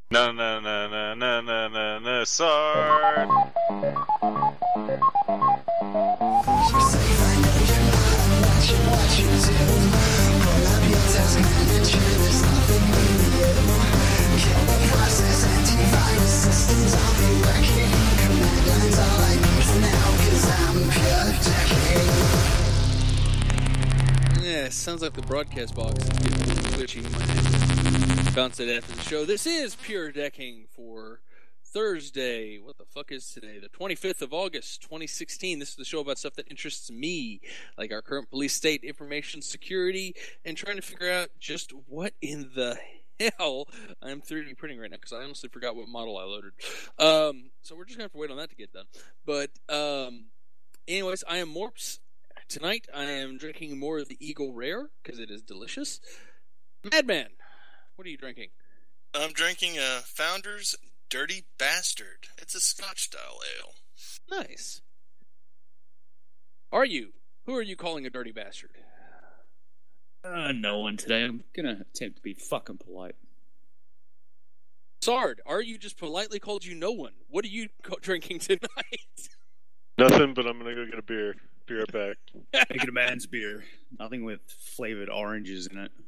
No, no, no, no, no, no, no, no, Sard. Yeah, sounds like the broadcast box is getting a little glitchy. Might have to bounce it after the show. This is Pure Decking for Thursday. What the fuck is today? The 25th of August, 2016. This is the show about stuff that interests me, like our current police state, information security, and trying to figure out just what in the hell I'm 3D printing right now, because I honestly forgot what model I loaded. So we're just going to have to wait on that to get done. But anyways, I am Morps. Tonight, I am drinking more of the Eagle Rare, because it is delicious. Madman, what are you drinking? I'm drinking a Founder's Dirty Bastard. It's a Scotch-style ale. Nice. Are you? Who are you calling a dirty bastard? No one today. I'm gonna attempt to be fucking polite. Sard, are you just politely called you no one? What are you drinking tonight? Nothing, but I'm gonna go get a beer. Be right back. Making a man's beer. Nothing with flavored oranges in it.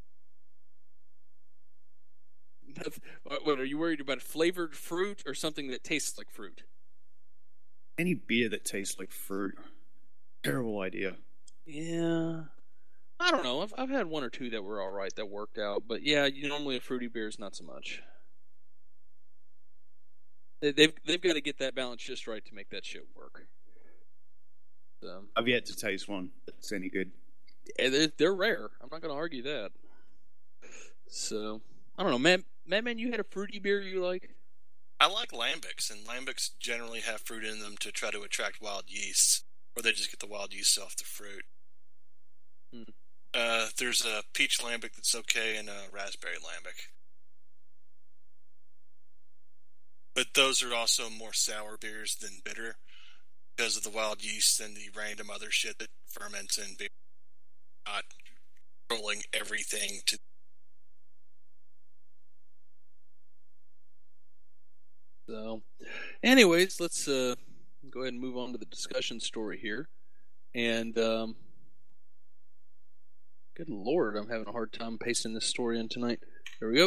What, are you worried about flavored fruit or something that tastes like fruit? Any beer that tastes like fruit. Terrible idea. Yeah. I don't know. I've had one or two that were alright, that worked out. But yeah, normally a fruity beer is not so much. They've got to get that balance just right to make that shit work. So, I've yet to taste one that's any good. They're rare. I'm not going to argue that. So, I don't know. Madman, you had a fruity beer you like? I like lambics, and lambics generally have fruit in them to try to attract wild yeasts, or they just get the wild yeast off the fruit. There's a peach lambic that's okay, and a raspberry lambic. But those are also more sour beers than bitter, because of the wild yeast and the random other shit that ferments in beer. Not controlling everything to. So, anyways, let's go ahead and move on to the discussion story here. And, good lord, I'm having a hard time pasting this story in tonight. There we go.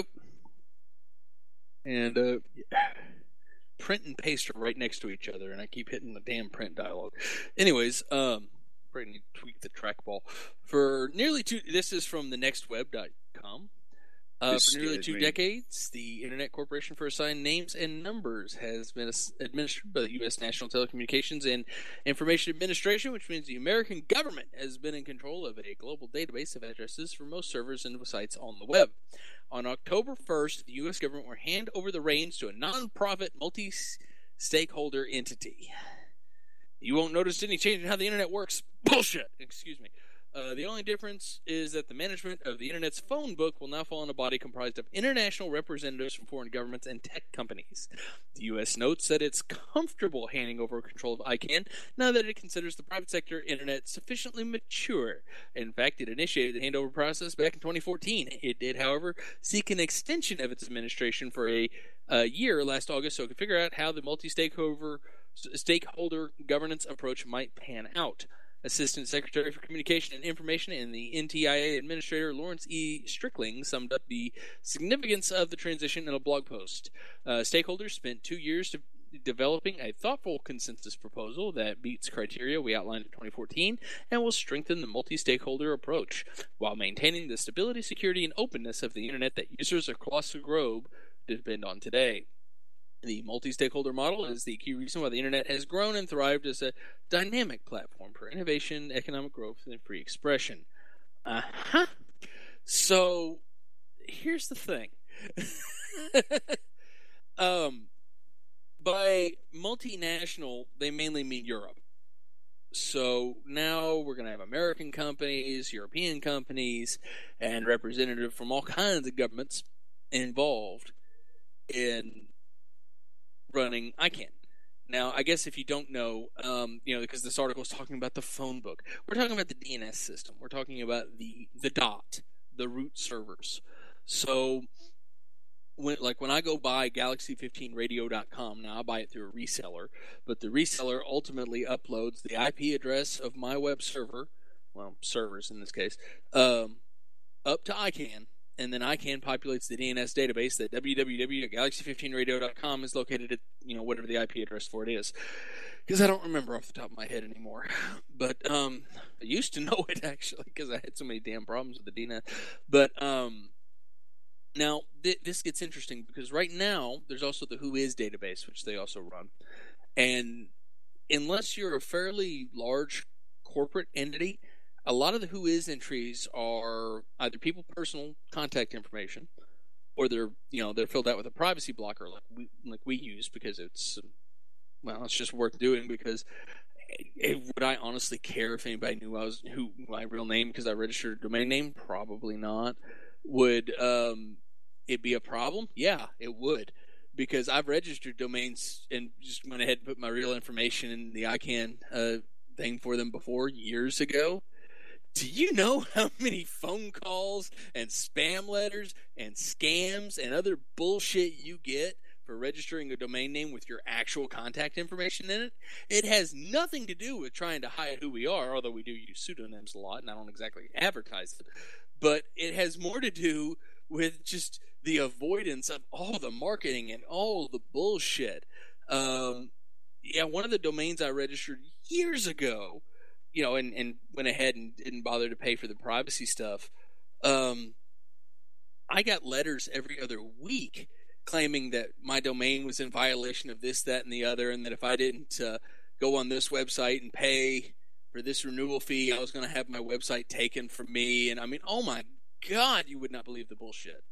And, print and paste are right next to each other, and I keep hitting the damn print dialogue. Anyways, probably need to tweak the trackball. For nearly this is from thenextweb.com. For nearly 2 decades, the Internet Corporation for Assigned Names and Numbers has been administered by the U.S. National Telecommunications and Information Administration, which means the American government has been in control of a global database of addresses for most servers and sites on the web. On October 1st, the U.S. government will hand over the reins to a non-profit, multi-stakeholder entity. You won't notice any change in how the Internet works. Bullshit! Excuse me. The only difference is that the management of the Internet's phone book will now fall in a body comprised of international representatives from foreign governments and tech companies. The U.S. notes that it's comfortable handing over control of ICANN now that it considers the private sector Internet sufficiently mature. In fact, it initiated the handover process back in 2014. It did, however, seek an extension of its administration for a year last August so it could figure out how the multi-stakeholder governance approach might pan out. Assistant Secretary for Communication and Information and the NTIA Administrator Lawrence E. Strickling summed up the significance of the transition in a blog post. Stakeholders spent 2 years developing a thoughtful consensus proposal that meets criteria we outlined in 2014 and will strengthen the multi-stakeholder approach while maintaining the stability, security, and openness of the Internet that users across the globe depend on today. The multi-stakeholder model is the key reason why the Internet has grown and thrived as a dynamic platform for innovation, economic growth, and free expression. So, here's the thing. By multinational, they mainly mean Europe. So now we're going to have American companies, European companies, and representatives from all kinds of governments involved in running ICANN. Now, I guess if you don't know, because this article is talking about the phone book, we're talking about the DNS system. We're talking about the DOT, the root servers. So when I go buy Galaxy15Radio.com, now I buy it through a reseller, but the reseller ultimately uploads the IP address of my web server, well, servers in this case, up to ICANN, and then ICANN populates the DNS database that www.galaxy15radio.com is located at, whatever the IP address for it is. Because I don't remember off the top of my head anymore. But I used to know it, actually, because I had so many damn problems with the DNS. But now, this gets interesting, because right now, there's also the Whois database, which they also run. And unless you're a fairly large corporate entity, a lot of the Whois entries are either people's personal contact information, or they're filled out with a privacy blocker like we use, because it's just worth doing. Because would I honestly care if anybody knew who my real name because I registered a domain name? Probably not. Would it be a problem? Yeah, it would, because I've registered domains and just went ahead and put my real information in the ICANN thing for them before, years ago. Do you know how many phone calls and spam letters and scams and other bullshit you get for registering a domain name with your actual contact information in it? It has nothing to do with trying to hide who we are, although we do use pseudonyms a lot, and I don't exactly advertise it. But it has more to do with just the avoidance of all the marketing and all the bullshit. One of the domains I registered years ago, and went ahead and didn't bother to pay for the privacy stuff. I got letters every other week claiming that my domain was in violation of this, that, and the other, and that if I didn't go on this website and pay for this renewal fee, I was going to have my website taken from me. And I mean, oh my God, you would not believe the bullshit.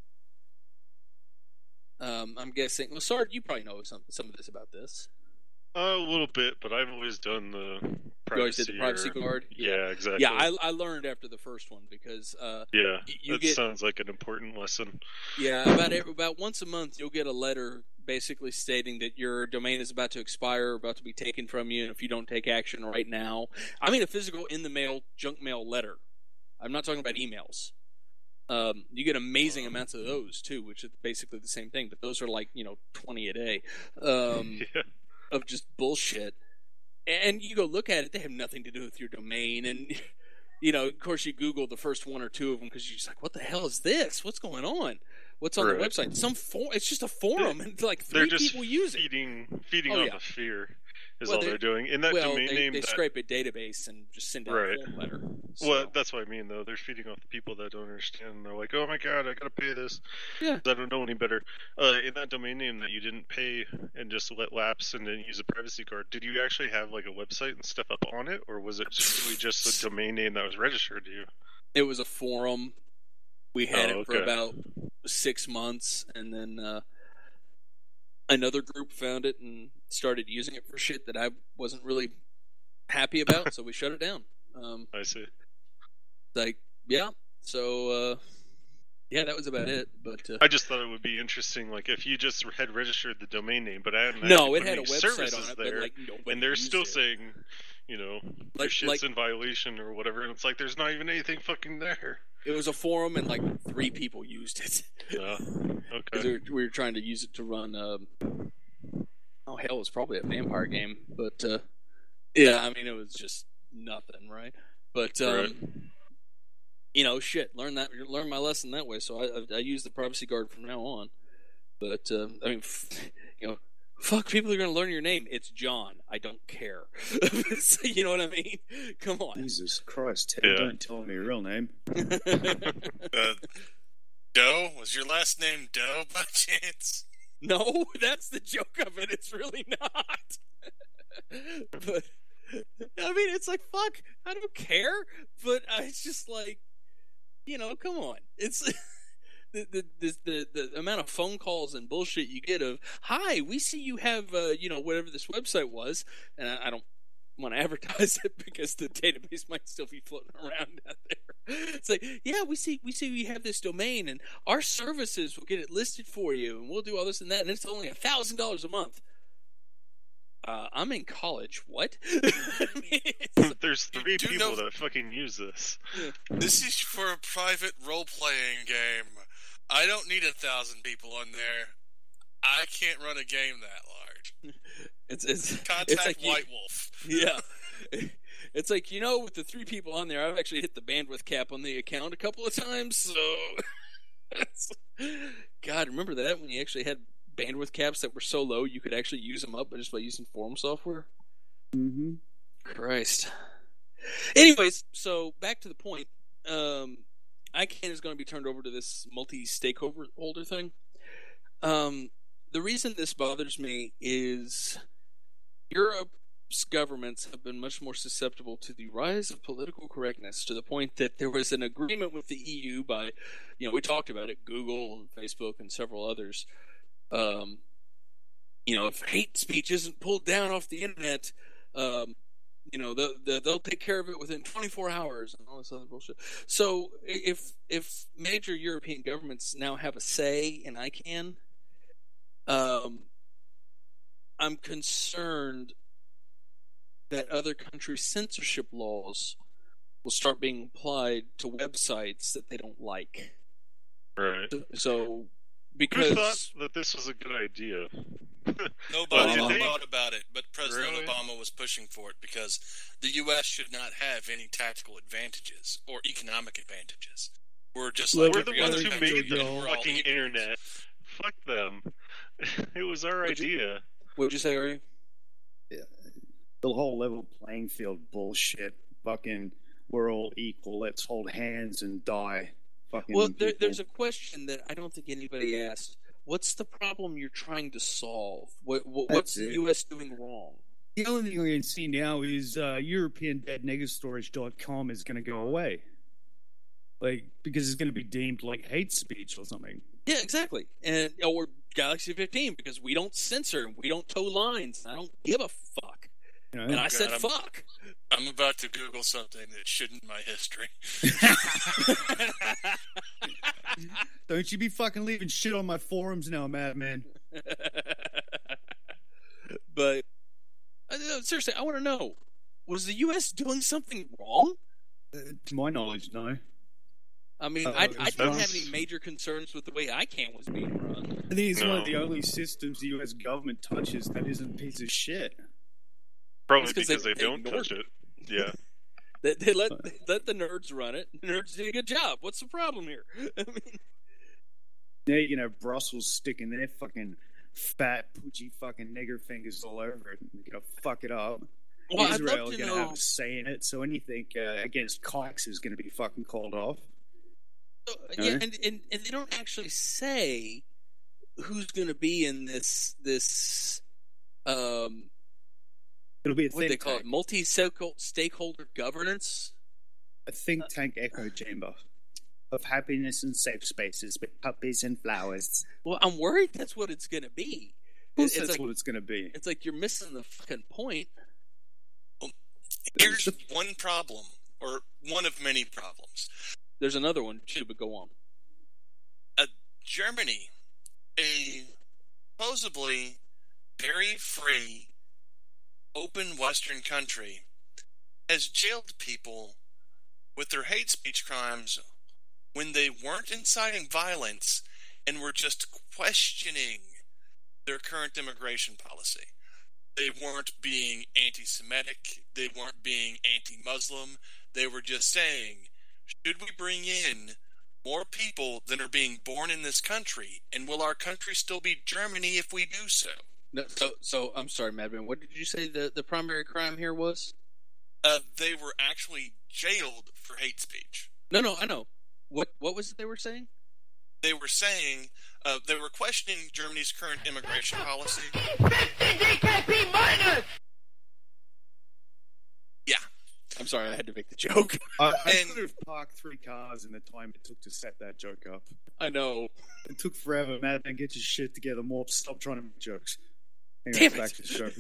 I'm guessing. Well, Sard, you probably know some of this about this. A little bit, but I've always done the privacy. You always did the privacy guard? Yeah, exactly. Yeah, I learned after the first one, because sounds like an important lesson. Yeah, about once a month you'll get a letter basically stating that your domain is about to expire, about to be taken from you, and if you don't take action right now. I mean a physical in the mail, junk mail letter. I'm not talking about emails. You get amazing amounts of those too, which is basically the same thing, but those are like 20 a day. Of just bullshit. And you go look at it, they have nothing to do with your domain. And, of course you Google the first one or two of them because you're just like, what the hell is this? What's going on? What's on the website? It's just a forum, and like three people use it. Feeding on the fear is all they're doing. In that domain name, they scrape a database and just send out a form letter. So. Well, that's what I mean, though. They're feeding off the people that don't understand. And they're like, oh my God, I gotta pay this. Yeah. I don't know any better. In that domain name that you didn't pay and just let lapse and then use a privacy card, did you actually have like a website and stuff up on it, or was it really just a domain name that was registered to you? It was a forum. We had it for about 6 months, and then another group found it and started using it for shit that I wasn't really happy about, so we shut it down. I see. That was about it. But I just thought it would be interesting, like if you just had registered the domain name, but I hadn't. No, it had a website on it, there, but and they're still saying, your shit's in violation or whatever, and it's like there's not even anything fucking there. It was a forum, and like 3 people used it. Okay. We were trying to use it to run. It was probably a vampire game, but it was just nothing, right? But learn my lesson that way. So I use the privacy guard from now on. But fuck, people are going to learn your name. It's John. I don't care. So, you know what I mean? Come on. Jesus Christ, Ted, don't tell me your real name. Doe? Was your last name Doe by chance? No, that's the joke of it. It's really not. But, it's like, fuck, I don't care. But it's just like, come on. It's... The amount of phone calls and bullshit you get of, hi, we see you have, whatever this website was, and I don't want to advertise it because the database might still be floating around out there. It's like, yeah, we see you have this domain, and our services will get it listed for you, and we'll do all this and that, and it's only $1,000 a month. I'm in college. What? There's 3 people that fucking use this. Yeah. This is for a private role-playing game. I don't need 1,000 people on there. I can't run a game that large. Contact like White Wolf. Yeah. It's like, with the 3 people on there, I've actually hit the bandwidth cap on the account a couple of times, so... God, remember that when you actually had bandwidth caps that were so low you could actually use them up just by using forum software? Mm-hmm. Christ. Anyways, so back to the point. ICANN is going to be turned over to this multi-stakeholder thing. The reason this bothers me is Europe's governments have been much more susceptible to the rise of political correctness, to the point that there was an agreement with the EU by, we talked about it, Google and Facebook and several others. If hate speech isn't pulled down off the internet, they'll take care of it within 24 hours and all this other bullshit. So if major European governments now have a say in ICANN, I'm concerned that other countries' censorship laws will start being applied to websites that they don't like. Right. So, because... Who thought that this was a good idea? Nobody thought about it, but President Obama was pushing for it because the U.S. should not have any tactical advantages or economic advantages. We're just like we're the ones who made the we're fucking internet. Fuck them. It was our idea. What would you say, Ari? Yeah. The whole level playing field bullshit. Fucking, we're all equal. Let's hold hands and die. Fucking. Well, there's a question that I don't think anybody asked. What's the problem you're trying to solve? What's the U.S. doing wrong? The only thing we can see now is EuropeanDeadNegastorage.com is going to go away. Because it's going to be deemed like hate speech or something. Yeah, exactly. Or Galaxy 15, because we don't censor, we don't toe lines. I don't give a fuck. And I said fuck. I'm about to Google something that shouldn't in my history. Don't you be fucking leaving shit on my forums now, madman. But, seriously, I want to know, was the U.S. doing something wrong? To my knowledge, no. I mean, I didn't have any major concerns with the way ICANN was being run. I think it's one of the only systems the U.S. government touches that isn't a piece of shit. Probably because they don't touch it. Yeah. They let the nerds run it. The nerds did a good job. What's the problem here? I mean, yeah, Brussels sticking their fucking fat, poochy fucking nigger fingers all over it. They're gonna fuck it up. Well, Israel is gonna have a say in it, so anything against Cox is gonna be fucking called off. So, yeah, and they don't actually say who's gonna be in this it'll be a what think they call tank. it, multi-stakeholder governance? A think tank echo chamber of happiness and safe spaces with puppies and flowers. Well, I'm worried that's what it's going to be. That's what it's going to be. It's like you're missing the fucking point. Well, here's one problem, or one of many problems. There's another one too, but go on. Germany, a supposedly very free, open Western country, has jailed people with their hate speech crimes when they weren't inciting violence and were just questioning their current immigration policy. They weren't being anti-Semitic, they weren't being anti-Muslim, they were just saying, should we bring in more people than are being born in this country, and will our country still be Germany if we do so? No, so I'm sorry, Madman. What did you say the primary crime here was? They were actually jailed for hate speech. No, I know. What was it they were saying? They were saying they were questioning Germany's current immigration policy. 50 DKP minus! Yeah. I'm sorry, I had to make the joke. I could have parked 3 cars in the time it took to set that joke up. I know. It took forever, man. Get your shit together, Morp. Stop trying to make jokes. Damn back it. to the show.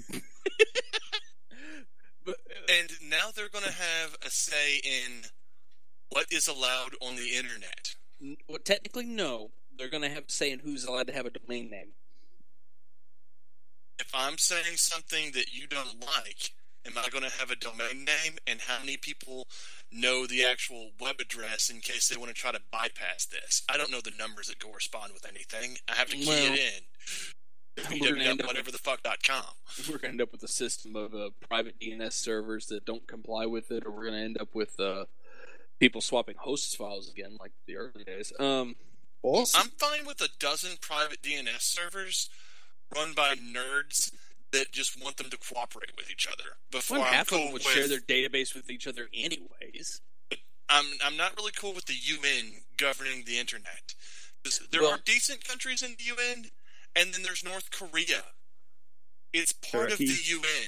And now they're going to have a say in what is allowed on the internet. Well, technically, no. They're going to have a say in who's allowed to have a domain name. If I'm saying something that you don't like, am I going to have a domain name, and how many people know the actual web address in case they want to try to bypass this? I don't know the numbers that correspond with anything. I have to key it in. www.whateverthefuck.com. We're going to end up with a system of private DNS servers that don't comply with it, or we're going to end up with people swapping host files again, like the early days. Awesome. I'm fine with a dozen private DNS servers run by nerds that just want them to cooperate with each other. Before half of them would share their database with each other anyways. I'm not really cool with the UN governing the internet. There are decent countries in the UN, and then there's North Korea. It's part of the UN.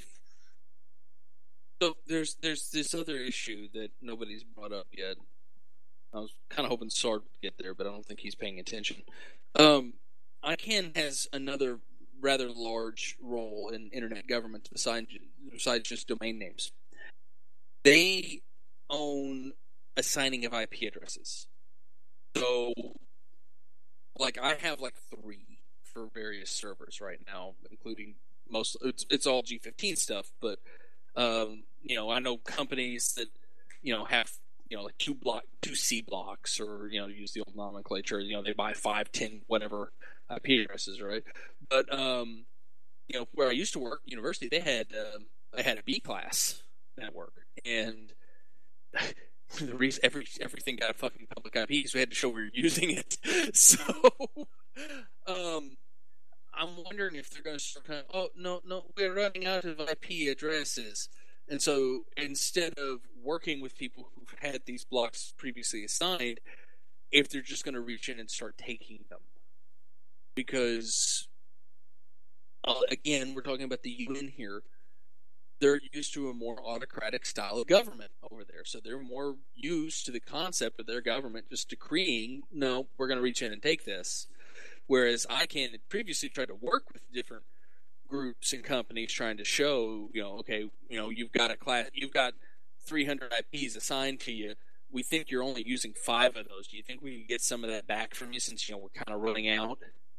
So there's this other issue that nobody's brought up yet. I was kind of hoping Sard would get there, but I don't think he's paying attention. ICANN has another rather large role in internet government besides just domain names. They own assigning of IP addresses. So, like, I have like 3 for various servers right now, including it's all G15 stuff, but I know companies that have like 2C blocks, or use the old nomenclature. They buy 5, 10, whatever IP addresses, right? But where I used to work, university, they had a B class network, and the reason everything got a fucking public IP, so we had to show we were using it. So I'm wondering if they're going to start kind of, oh no, we're running out of IP addresses. And so instead of working with people who've had these blocks previously assigned, if they're just going to reach in and start taking them. Because, again, we're talking about the UN here. They're used to a more autocratic style of government over there. So they're more used to the concept of their government just decreeing, no, we're going to reach in and take this. Whereas ICANN had previously tried to work with different groups and companies trying to show, you've got 300 IPs assigned to you. We think you're only using 5 of those. Do you think we can get some of that back from you since we're kind of running out?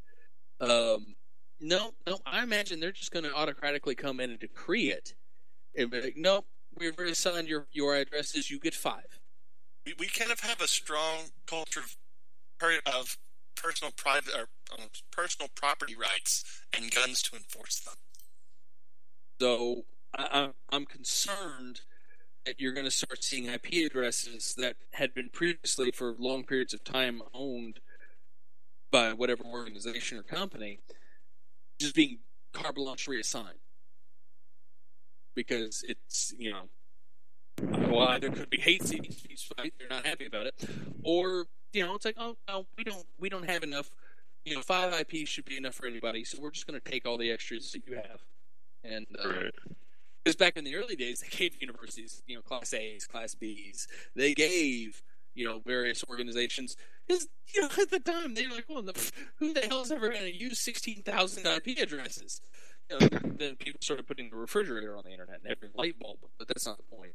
No. I imagine they're just going to autocratically come in and decree it, and be like, nope, we've already assigned your addresses. You get 5. We kind of have a strong culture of personal property rights and guns to enforce them. So I'm concerned that you're going to start seeing IP addresses that had been previously for long periods of time owned by whatever organization or company just being carte blanche reassigned. Because it's, well, either could be hate speech, right? They're not happy about it, or it's like, oh no, we don't have enough. 5 IPs should be enough for anybody, so we're just going to take all the extras that you have. And because back in the early days, they gave universities, Class A's, Class B's. They gave various organizations. Because at the time they were like, well, who the hell is ever going to use 16,000 IP addresses? Then people started putting the refrigerator on the internet and every light bulb, but that's not the point.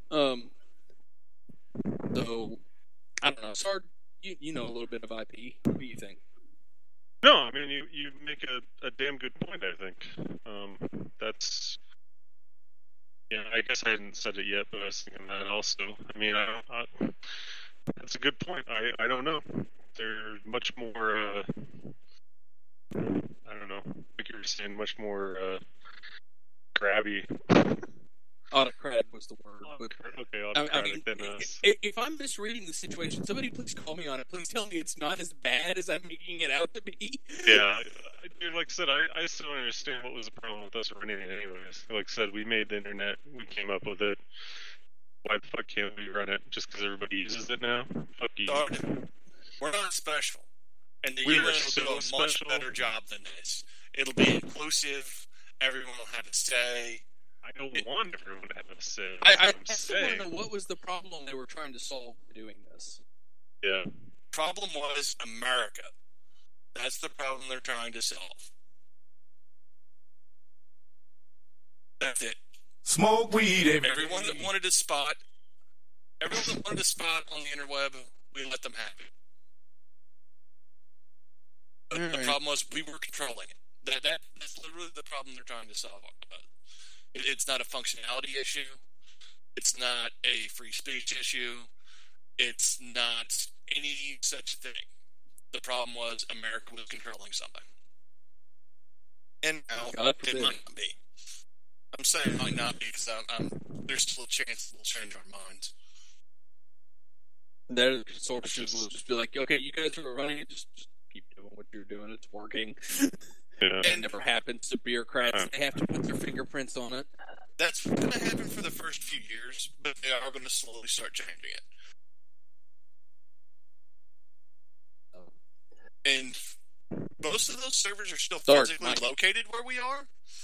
So I don't know. Sard, you know a little bit of IP. What do you think? No, I mean you make a damn good point. I think that's. Yeah, I guess I hadn't said it yet, but I was thinking that also. I mean, that's a good point. I don't know. They're much more. I don't know. Like you were saying, much more grabby. Autocratic was the word. Okay, autocratic than us. If I'm misreading the situation, somebody please call me on it. Please tell me it's not as bad as I'm making it out to be. Yeah, like I said, I still don't understand what was the problem with us running it anyways. Like I said, we made the internet. We came up with it. Why the fuck can't we run it just because everybody uses it now? Fuck you. We're not special. And the UN will do a much better job than this. It'll be inclusive. Everyone will have a say. I don't want everyone to have a say. I want to know what was the problem they were trying to solve by doing this. Yeah. Problem was America. That's the problem they're trying to solve. That's it. Smoke weed. Everyone that wanted a spot on the interweb, we let them have it. But the problem was we were controlling it. That's literally the problem they're trying to solve. It's not a functionality issue. It's not a free speech issue. It's not any such thing. The problem was America was controlling something. And now it might not be. I'm saying it might not be because there's still a chance we'll change our minds. Their consortiums will just be like, okay, you guys are running it, just keep doing what you're doing, it's working. Yeah. It never happens to bureaucrats. They have to put their fingerprints on it. That's going to happen for the first few years, but they are going to slowly start changing it. And most of those servers are still physically located where we are.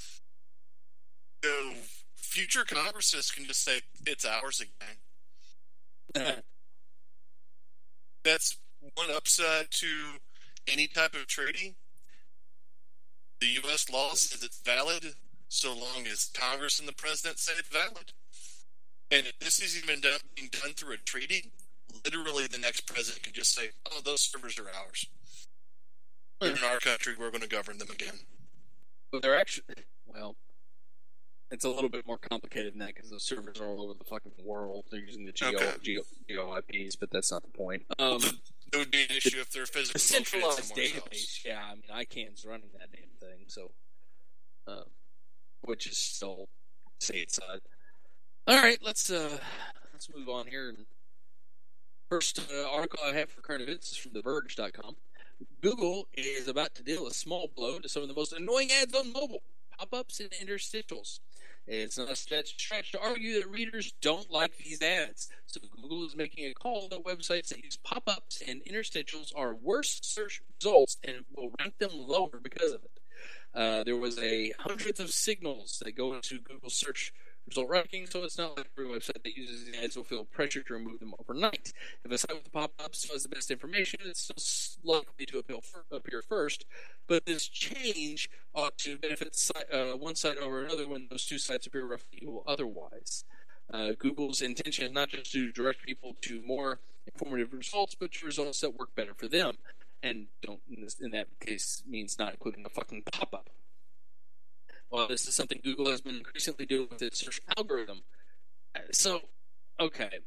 So future Congresses can just say, it's ours again. That's one upside to any type of treaty. The U.S. law says it's valid so long as Congress and the President say it's valid. And if this is even being done through a treaty, literally the next President can just say, oh, those servers are ours. They're in our country, we're going to govern them again. But they're actually, well, it's a little bit more complicated than that because those servers are all over the fucking world. They're using the geo IPs, but that's not the point. It would be an issue if they're physically centralized database. Else. Yeah, I mean, ICANN's running that damn thing, so which is still stateside. All right, let's move on here. First article I have for current events is from TheVerge.com. Google is about to deal a small blow to some of the most annoying ads on mobile: pop-ups and interstitials. It's not a stretch to argue that readers don't like these ads. So Google is making a call that websites that use pop-ups and interstitials are worse search results and will rank them lower because of it. There was a hundreds of signals that go into Google search result ranking, so it's not like every website that uses these ads will feel pressure to remove them overnight. If a site with the pop-ups has the best information, it's still likely to appear first, but this change ought to benefit one site over another when those two sites appear roughly equal otherwise. Google's intention is not just to direct people to more informative results, but to results that work better for them, and don't, in that case, means not including a fucking pop-up. Well, this is something Google has been increasingly doing with its search algorithm. So, okay.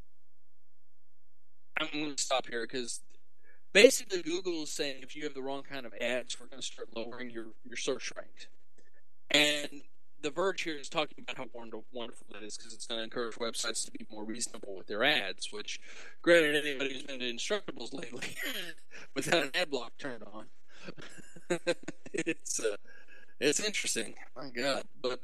I'm going to stop here because basically Google is saying if you have the wrong kind of ads, we're going to start lowering your search rank. And The Verge here is talking about how wonderful that is because it's going to encourage websites to be more reasonable with their ads, which, granted, anybody who's been to Instructables lately without an ad block turned on, it's interesting. My God. But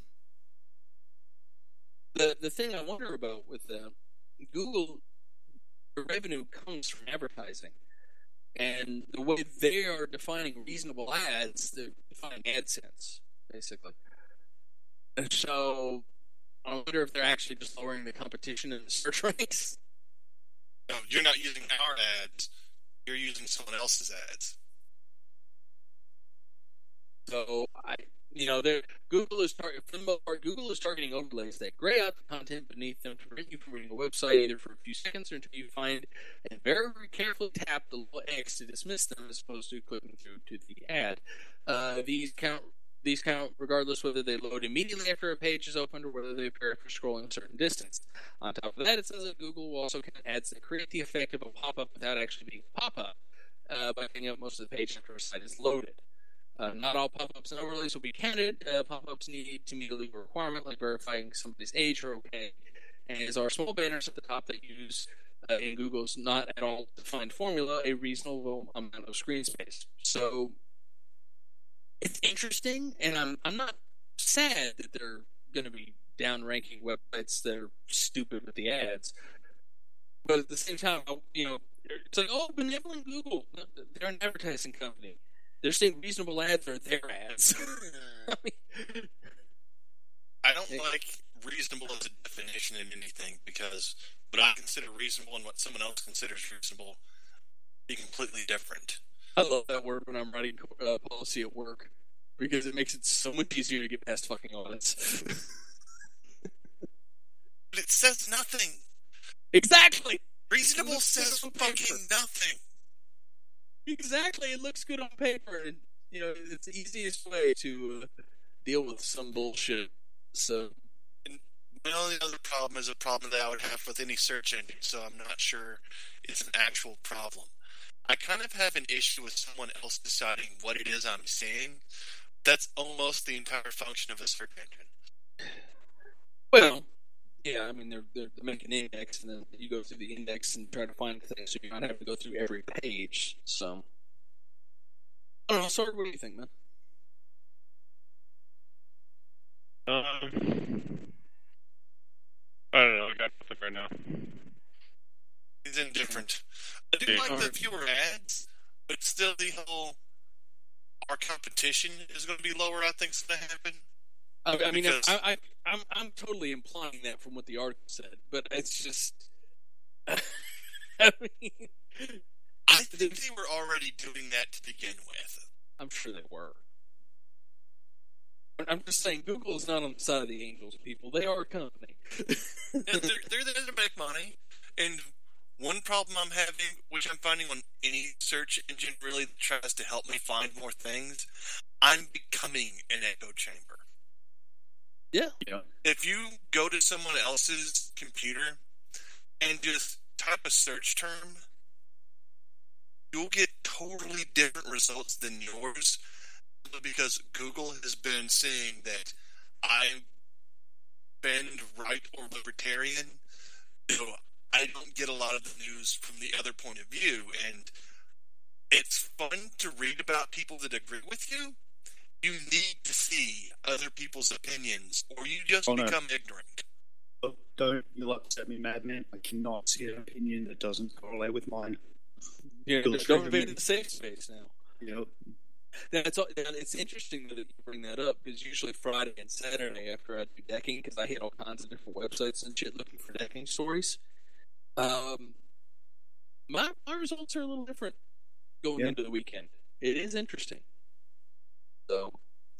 the thing I wonder about with Google, the revenue comes from advertising. And the way they are defining reasonable ads, they're defining AdSense, basically. And so I wonder if they're actually just lowering the competition in the search ranks. No, you're not using our ads. You're using someone else's ads. So Google is targeting overlays that gray out the content beneath them to prevent you from reading a website either for a few seconds or until you find and very, very carefully tap the little X to dismiss them as opposed to clicking through to the ad. These count regardless whether they load immediately after a page is opened or whether they appear after scrolling a certain distance. On top of that, it says that Google will also count ads that create the effect of a pop-up without actually being a pop-up by picking up most of the page after a site is loaded. Not all pop-ups and overlays will be counted. Pop-ups need to meet a legal requirement like verifying somebody's age are okay. And as are small banners at the top that use, in Google's not at all defined formula, a reasonable amount of screen space. So it's interesting, and I'm not sad that they're going to be down-ranking websites that are stupid with the ads. But at the same time, it's like, oh, benevolent Google. They're an advertising company. They're saying reasonable ads are their ads. I don't like reasonable as a definition in anything because what I consider reasonable and what someone else considers reasonable be completely different. I love that word when I'm writing policy at work because it makes it so much easier to get past fucking audits. But it says nothing. Exactly. Reasonable says fucking nothing. Exactly, it looks good on paper, and it's the easiest way to deal with some bullshit So, and my only other problem is a problem that I would have with any search engine, so I'm not sure it's an actual problem. I kind of have an issue with someone else deciding what it is I'm seeing. That's almost the entire function of a search engine. well, yeah, I mean, they're making an index, and then you go through the index and try to find things, so you don't have to go through every page. So, I don't know. Sorry, what do you think, man? I don't know. I got nothing right now. It's indifferent. I do like the fewer ads, but still the whole our competition is going to be lower. I think is going to happen. I mean, I'm totally implying that from what the article said, but it's just. I mean, I think they were already doing that to begin with. I'm sure they were. I'm just saying, Google is not on the side of the angels, people. They are a company. they're there to make money. And one problem I'm having, which I'm finding on any search engine really that tries to help me find more things, I'm becoming an echo chamber. Yeah. If you go to someone else's computer and just type a search term, you'll get totally different results than yours, because Google has been seeing that I bend right or libertarian, so I don't get a lot of the news from the other point of view, and it's fun to read about people that agree with you. You need to see other people's opinions, or you just become ignorant. Don't you upset me, madman. I cannot see an opinion that doesn't correlate with mine. Yeah, don't invade the safe space now. Yep. It's interesting that you bring that up, because usually Friday and Saturday after I do decking, because I hit all kinds of different websites and shit looking for decking stories. My results are a little different going into the weekend. It is interesting. So,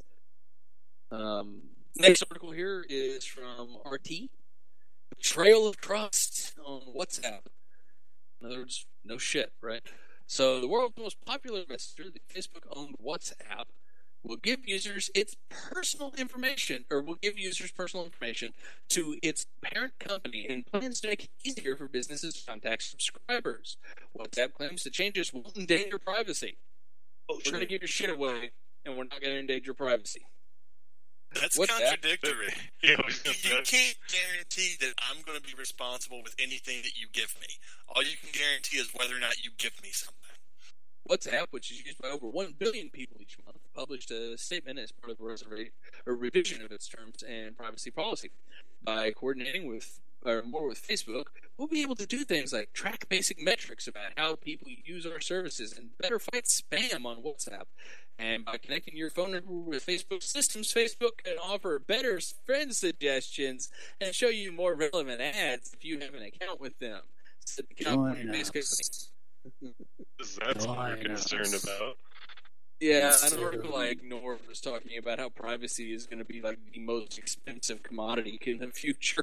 next article here is from RT. Betrayal of trust on WhatsApp. In other words, no shit, right? So, the world's most popular messenger, the Facebook-owned WhatsApp, will give users its personal information, or will give users personal information to its parent company, and plans to make it easier for businesses to contact subscribers. WhatsApp claims the changes won't endanger privacy. We're going to give your shit away, and we're not going to endanger privacy. That's contradictory. You can't guarantee that I'm going to be responsible with anything that you give me. All you can guarantee is whether or not you give me something. WhatsApp, which is used by over 1 billion people each month, published a statement as part of a revision of its terms and privacy policy. By coordinating more with Facebook, we'll be able to do things like track basic metrics about how people use our services and better fight spam on WhatsApp. And by connecting your phone number with Facebook systems, Facebook can offer better friend suggestions and show you more relevant ads if you have an account with them. Said the California-based company. That's what we're concerned about. Yeah, an article I ignored was talking about how privacy is going to be like the most expensive commodity in the future.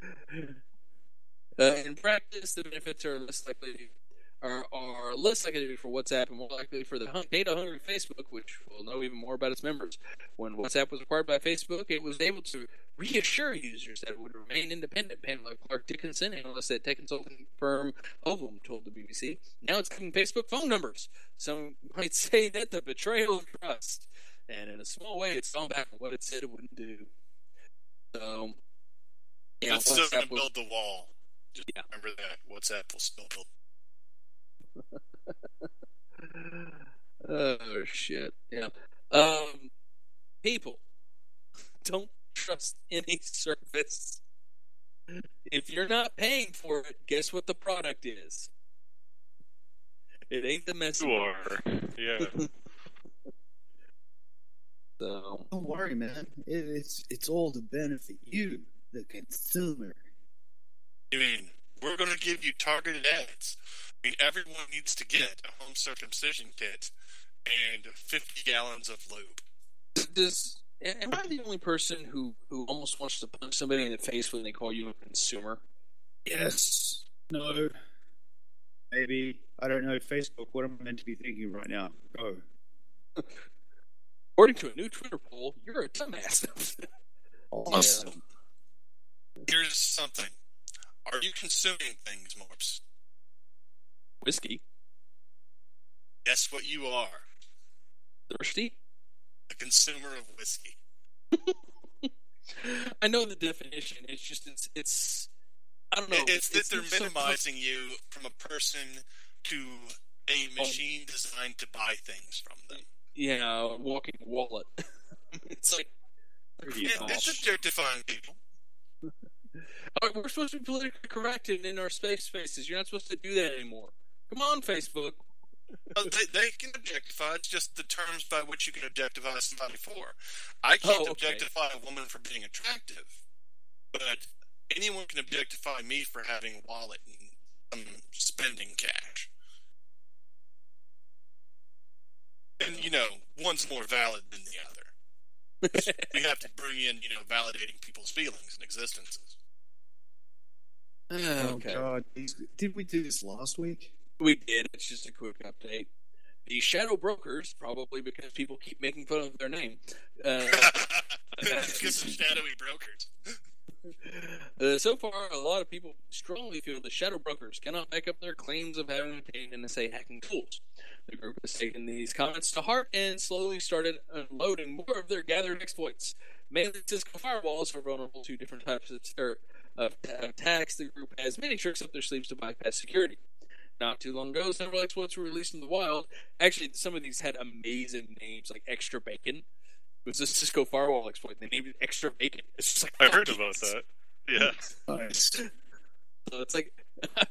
In practice, the benefits are less likely to be for WhatsApp and more likely for the data-hungry Facebook, which will know even more about its members. When WhatsApp was acquired by Facebook, it was able to reassure users that it would remain independent. Panel like Clark Dickinson, analyst at tech consulting firm Ovum, told the BBC. Now it's giving Facebook phone numbers. Some might say that the betrayal of trust. And in a small way, it's gone back on what it said it wouldn't do. So, it's still going to build the wall. Just remember that. WhatsApp will still build. Oh shit! Yeah. People, don't trust any service. If you're not paying for it, guess what the product is? It ain't the messenger. You are. Yeah. So don't worry, man. It's all to benefit you, the consumer. I mean, we're going to give you targeted ads. I mean, everyone needs to get a home circumcision kit and 50 gallons of lube. Am I the only person who almost wants to punch somebody in the face when they call you a consumer? Yes. No. Maybe. I don't know. Facebook, what am I meant to be thinking right now? Go. According to a new Twitter poll, you're a dumbass. Awesome. Here's something. Are you consuming things, Morps? Whiskey. Guess what you are? Thirsty. A consumer of whiskey. I know the definition. It's just it's I don't know. It's that they're minimizing you from a person to a machine designed to buy things from them. Yeah, walking wallet. It's like it's objectifying people. We're supposed to be politically correct in our spaces. You're not supposed to do that anymore. Come on, Facebook. They can objectify. It's just the terms by which you can objectify somebody for. I can't objectify a woman for being attractive, but anyone can objectify me for having a wallet and spending cash. And, one's more valid than the other. We have to bring in, validating people's feelings and existences. Okay. Oh, God. Did we do this last week? We did. It's just a quick update. The Shadow Brokers, probably because people keep making fun of their name. Because of shadowy brokers. So far, a lot of people strongly feel the Shadow Brokers cannot back up their claims of having obtained NSA hacking tools. The group has taken these comments to heart and slowly started unloading more of their gathered exploits. Mainly Cisco firewalls are vulnerable to different types of attacks. The group has many tricks up their sleeves to bypass security. Not too long ago, several exploits were released in the wild. Actually, some of these had amazing names, like Extra Bacon. It was a Cisco firewall exploit. They named it Extra Bacon. It's just like, I heard about that. Yeah. Nice. So it's like,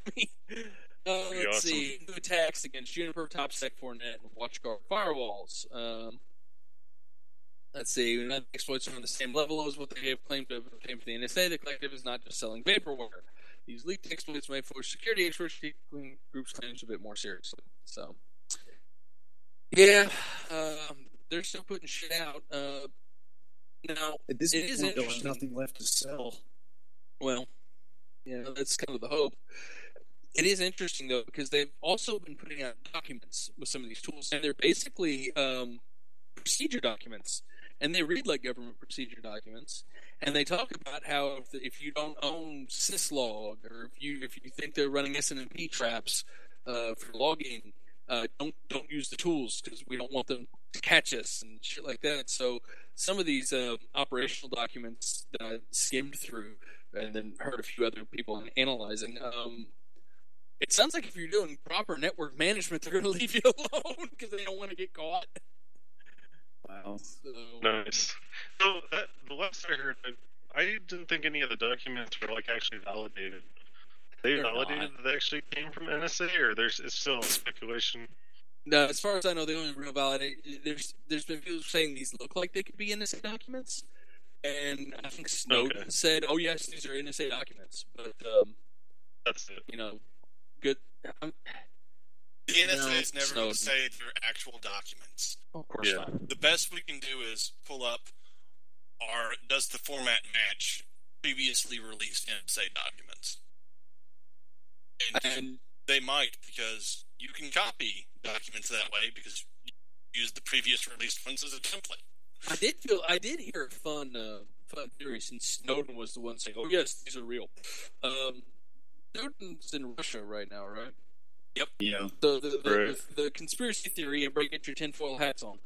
let's see. New attacks against Juniper, TopSec, Fortinet, and WatchGuard firewalls. Let's see. None of the exploits are on the same level as what they have claimed to have obtained from the NSA. The collective is not just selling vaporware. These leaked exploits may force security experts to take groups' claims a bit more seriously. So, yeah, they're still putting shit out. Now, at this point, there was nothing left to sell. Well, yeah, that's kind of the hope. It is interesting, though, because they've also been putting out documents with some of these tools, and they're basically procedure documents. And they read like government procedure documents, and they talk about how if you don't own syslog, or if you think they're running SNMP traps for logging, don't use the tools because we don't want them to catch us and shit like that. So some of these operational documents that I skimmed through and then heard a few other people analyzing, it sounds like if you're doing proper network management, they're going to leave you alone because they don't want to get caught. Wow. So, nice. So the last I heard, I didn't think any of the documents were actually validated. They validated that they actually came from NSA, or it's still speculation? No, as far as I know, the only real validate. There's been people saying these look like they could be NSA documents, and I think Snowden said, "Oh yes, these are NSA documents." But that's it. Good. The NSA is never going to say they're actual documents. Of course not. The best we can do is pull up does the format match previously released NSA documents? And they might, because you can copy documents that way because you use the previous released ones as a template. I did hear a fun theory, since Snowden was the one saying, "Oh yes, these are real." Snowden's in Russia right now, right? Yep. Yeah. So the conspiracy theory, and get your tinfoil hats on,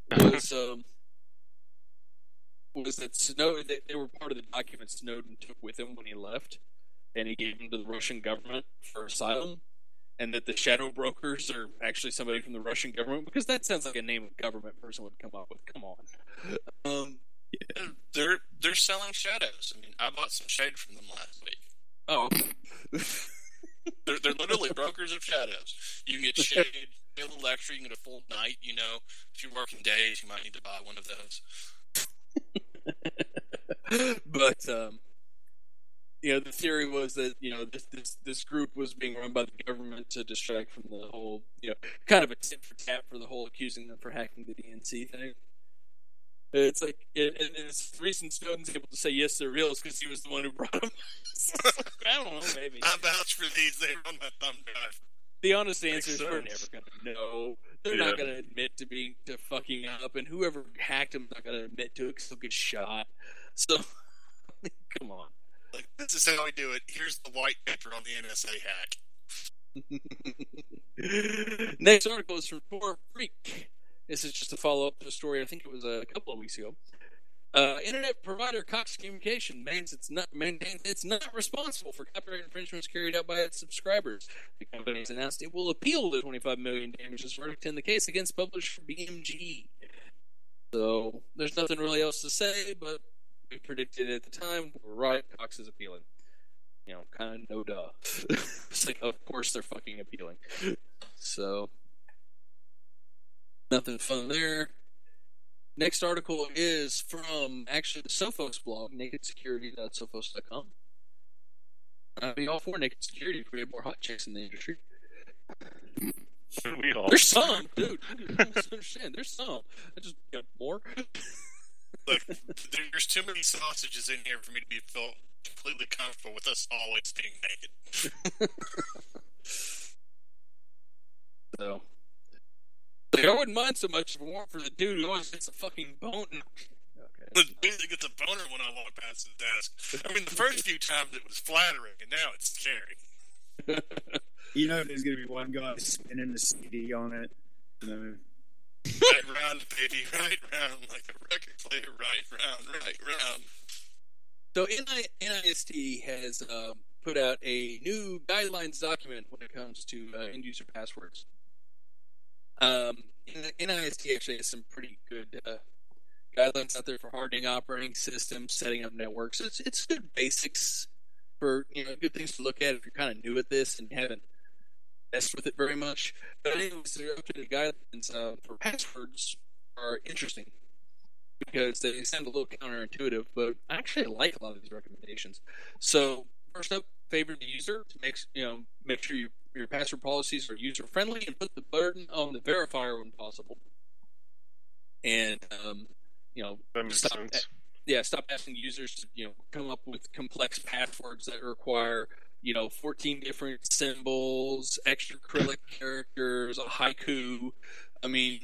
was that Snowden, they were part of the documents Snowden took with him when he left, and he gave them to the Russian government for asylum, and that the Shadow Brokers are actually somebody from the Russian government, because that sounds like a name a government person would come up with. Come on. Yeah. They're selling shadows. I mean, I bought some shade from them last week. Oh, okay. They're literally brokers of shadows. You can get shade, a little extra, you can get a full night, If you're working days, you might need to buy one of those. But, the theory was that, this group was being run by the government to distract from the whole, kind of a tit for tat for the whole accusing them for hacking the DNC thing. It's like, and it's the reason Snowden's able to say yes, they're real is because he was the one who brought them. I don't know, maybe. I vouch for these. They run my thumb drive. The honest answer is we're never going to know. They're not going to admit to fucking up, and whoever hacked them is not going to admit to it because they'll get shot. So, come on. Like, this is how we do it. Here's the white paper on the NSA hack. Next article is from Tor Freak. This is just a follow-up to a story I think it was a couple of weeks ago. Internet provider Cox Communication maintains it's not responsible for copyright infringements carried out by its subscribers. The company has announced it will appeal the $25 million damages verdict in the case against publisher BMG. So there's nothing really else to say, but we predicted at the time. We're right. Cox is appealing. You know, kind of no duh. It's like, of course they're fucking appealing. So nothing fun there. Next article is from, actually, the Sophos blog, nakedsecurity.sophos.com. I'd be all for naked security if we had more hot chicks in the industry. We all. There's some, dude. You don't understand. There's some. I just got more. Look, there's too many sausages in here for me to be felt completely comfortable with us always being naked. So, like, I wouldn't mind so much if it weren't for the dude who always gets a fucking bone. Okay. The dude that gets a boner when I walk past his desk. I mean, the first few times it was flattering, and now it's scary. You know, there's going to be one guy spinning the CD on it. You know. Right round, baby, right round, like a record player, right round. So NIST has put out a new guidelines document when it comes to end-user passwords. NIST actually has some pretty good guidelines out there for hardening operating systems, setting up networks. It's good basics for, you know, good things to look at if you're kind of new at this and haven't messed with it very much. But anyways, their up-to-date guidelines for passwords are interesting because they sound a little counterintuitive, but I actually like a lot of these recommendations. So first up, favor the user to make sure your password policies are user-friendly and put the burden on the verifier when possible. And that makes sense. Stop asking users to come up with complex passwords that require 14 different symbols, extra acrylic characters, a haiku. I mean,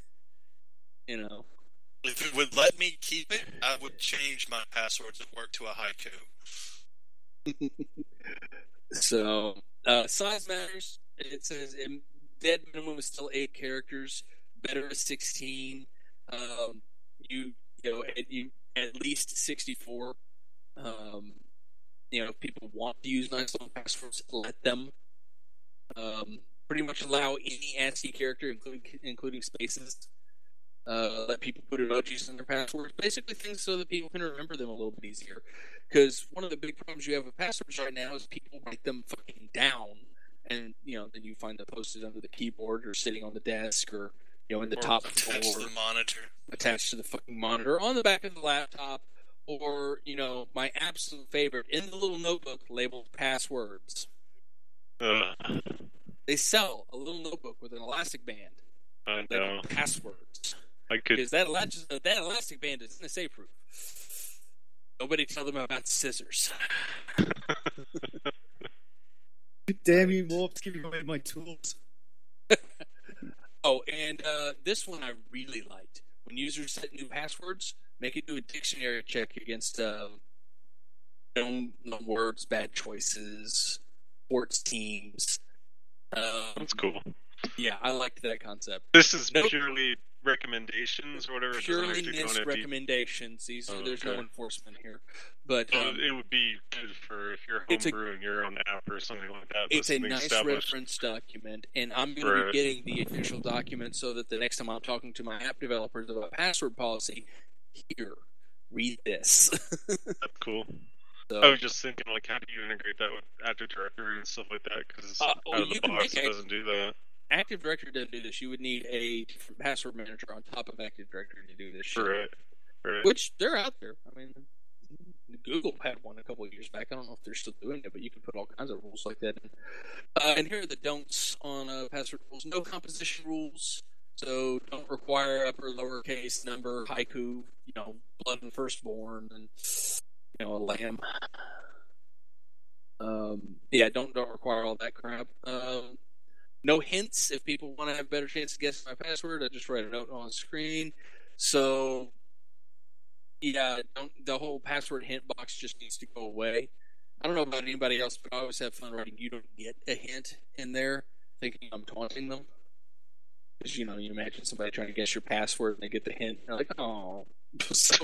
If it would let me keep it, I would change my passwords at work to a haiku. So, size matters. It says dead minimum is still 8 characters. Better is 16. At least 64. If people want to use nice long passwords, let them. Pretty much allow any ASCII character, including spaces. Let people put emojis in their passwords. Basically things so that people can remember them a little bit easier. Because one of the big problems you have with passwords right now is people write them fucking down. And, then you find them posted under the keyboard or sitting on the desk or, in the top attached to the monitor. Attached to the fucking monitor, on the back of the laptop, or, my absolute favorite, in the little notebook labeled passwords. They sell a little notebook with an elastic band. I know. Passwords. Because that elastic band is NSA proof. Nobody tell them about scissors. Damn you, Morph, giving away my tools. Oh, and this one I really liked. When users set new passwords, make it do a dictionary check against known words, bad choices, sports teams. that's cool. Yeah, I liked that concept. This is purely recommendations or whatever. Purely NIST recommendations. There's no enforcement here. But it would be good for if you're homebrewing your own app or something like that. It's a nice reference document, and I'm going to be getting the official document so that the next time I'm talking to my app developers about password policy, here, read this. That's cool. So, I was just thinking, how do you integrate that with Active Directory and stuff like that? Because out of the box, it doesn't do that. Active Directory doesn't do this. You would need a different password manager on top of Active Directory to do this shit. Right. Which, they're out there. I mean, Google had one a couple of years back. I don't know if they're still doing it, but you can put all kinds of rules like that in. And here are the don'ts on password rules. No composition rules. So don't require upper, lowercase, number, haiku, blood and firstborn, and, a lamb. Don't require all that crap. No hints. If people want to have a better chance of guessing my password, I just write a note on the screen. So, Yeah, the whole password hint box just needs to go away. I don't know about anybody else, but I always have fun writing "you don't get a hint" in there, thinking I'm taunting them. Because, you imagine somebody trying to guess your password and they get the hint. They're like, oh. So,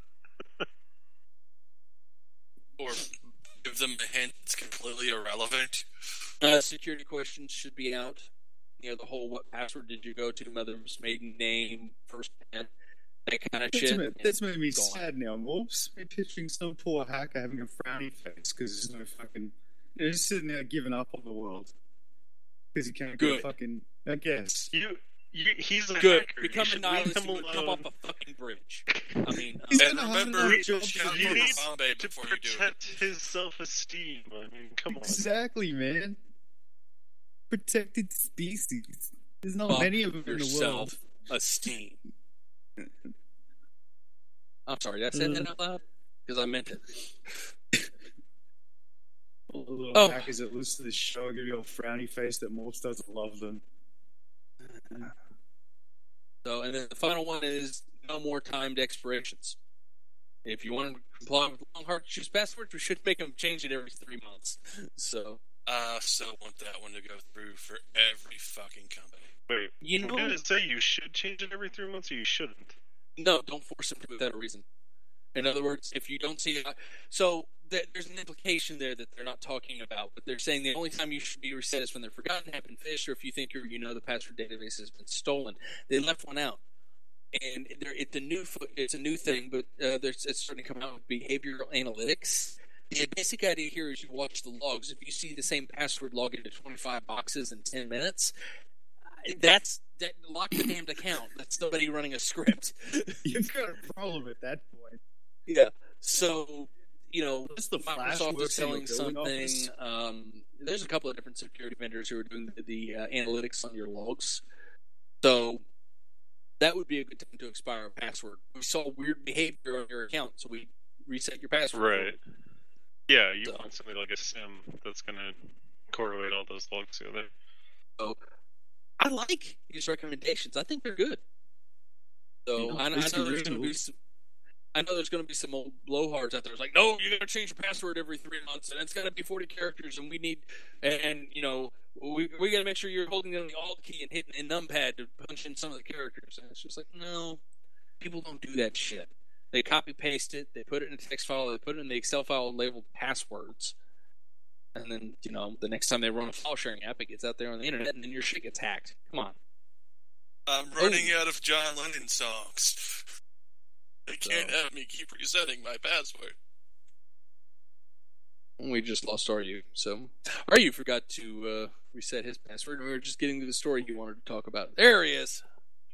or give them a hint that's completely irrelevant. security questions should be out. The whole what password did you go to, mother's maiden name, first name, that kind of shit. That's made me sad now, Morps. I'm picturing some poor hacker having a frowny face because there's no fucking... just sitting there giving up on the world. Because he can't go fucking... I guess. He's a good. hacker. Become a nihilist and come off a fucking bridge. I mean... and remember, you need to protect his self-esteem. I mean, come on. Exactly, man. Protected species. There's not many of them in the world. Self-esteem. I'm sorry, did I say that out loud? Because I meant it. All the little hackers that listen to this show give you a frowny face that Morph doesn't love them. So, and then the final one is no more timed expirations. If you want to comply with long hard to choose passwords, we should make them change it every 3 months. So, I still want that one to go through for every fucking company. Wait, did it say you should change it every 3 months or you shouldn't? No, don't force them to without a reason. In other words, if you don't see it... So, there's an implication there that they're not talking about, but they're saying the only time you should be reset is when they're forgotten, have been phished, or if you think the password database has been stolen. They left one out. And it's a new thing, but it's starting to come out with behavioral analytics. The basic idea here is you watch the logs. If you see the same password log into 25 boxes in 10 minutes, lock the damned account. That's somebody running a script. You've got a problem at that point. Yeah. So, Microsoft is selling something. There's a couple of different security vendors who are doing the analytics on your logs. So that would be a good time to expire a password. We saw weird behavior on your account, so we reset your password. Right. Yeah, you want something like a SIM that's going to correlate all those logs together. So I like these recommendations. I think they're good. So I know there's going to be some old blowhards out there. It's like, no, you got to change your password every 3 months, and it's got to be 40 characters, and we need, we got to make sure you're holding down the Alt key and hitting a numpad to punch in some of the characters. And it's just like, no, people don't do that shit. They copy paste it, they put it in a text file, they put it in the Excel file labeled passwords, and then the next time they run a file sharing app, it gets out there on the internet, and then your shit gets hacked. Come on. I'm running out of John Lennon songs. They can't have me keep resetting my password. We just lost RU. So RU forgot to reset his password. We were just getting to the story you wanted to talk about. There he is.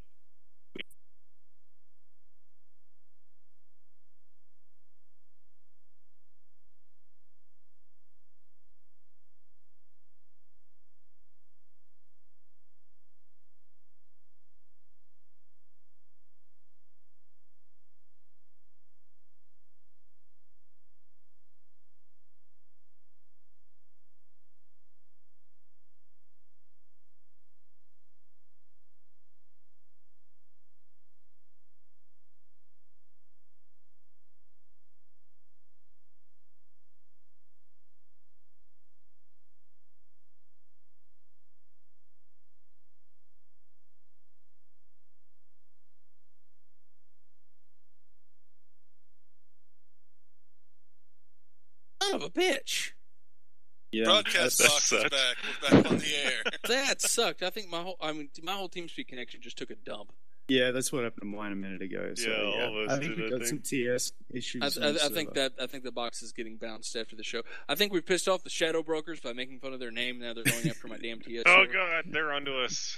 Of a bitch. Yeah, Broadcast box is back. We're back on the air. That sucked. I think my whole TeamSpeak connection just took a dump. Yeah, that's what happened to mine a minute ago. So, all of us I think we got some TS issues. I think the box is getting bounced after the show. I think we pissed off the Shadow Brokers by making fun of their name. Now they're going after my damn TS. Oh God, they're onto us.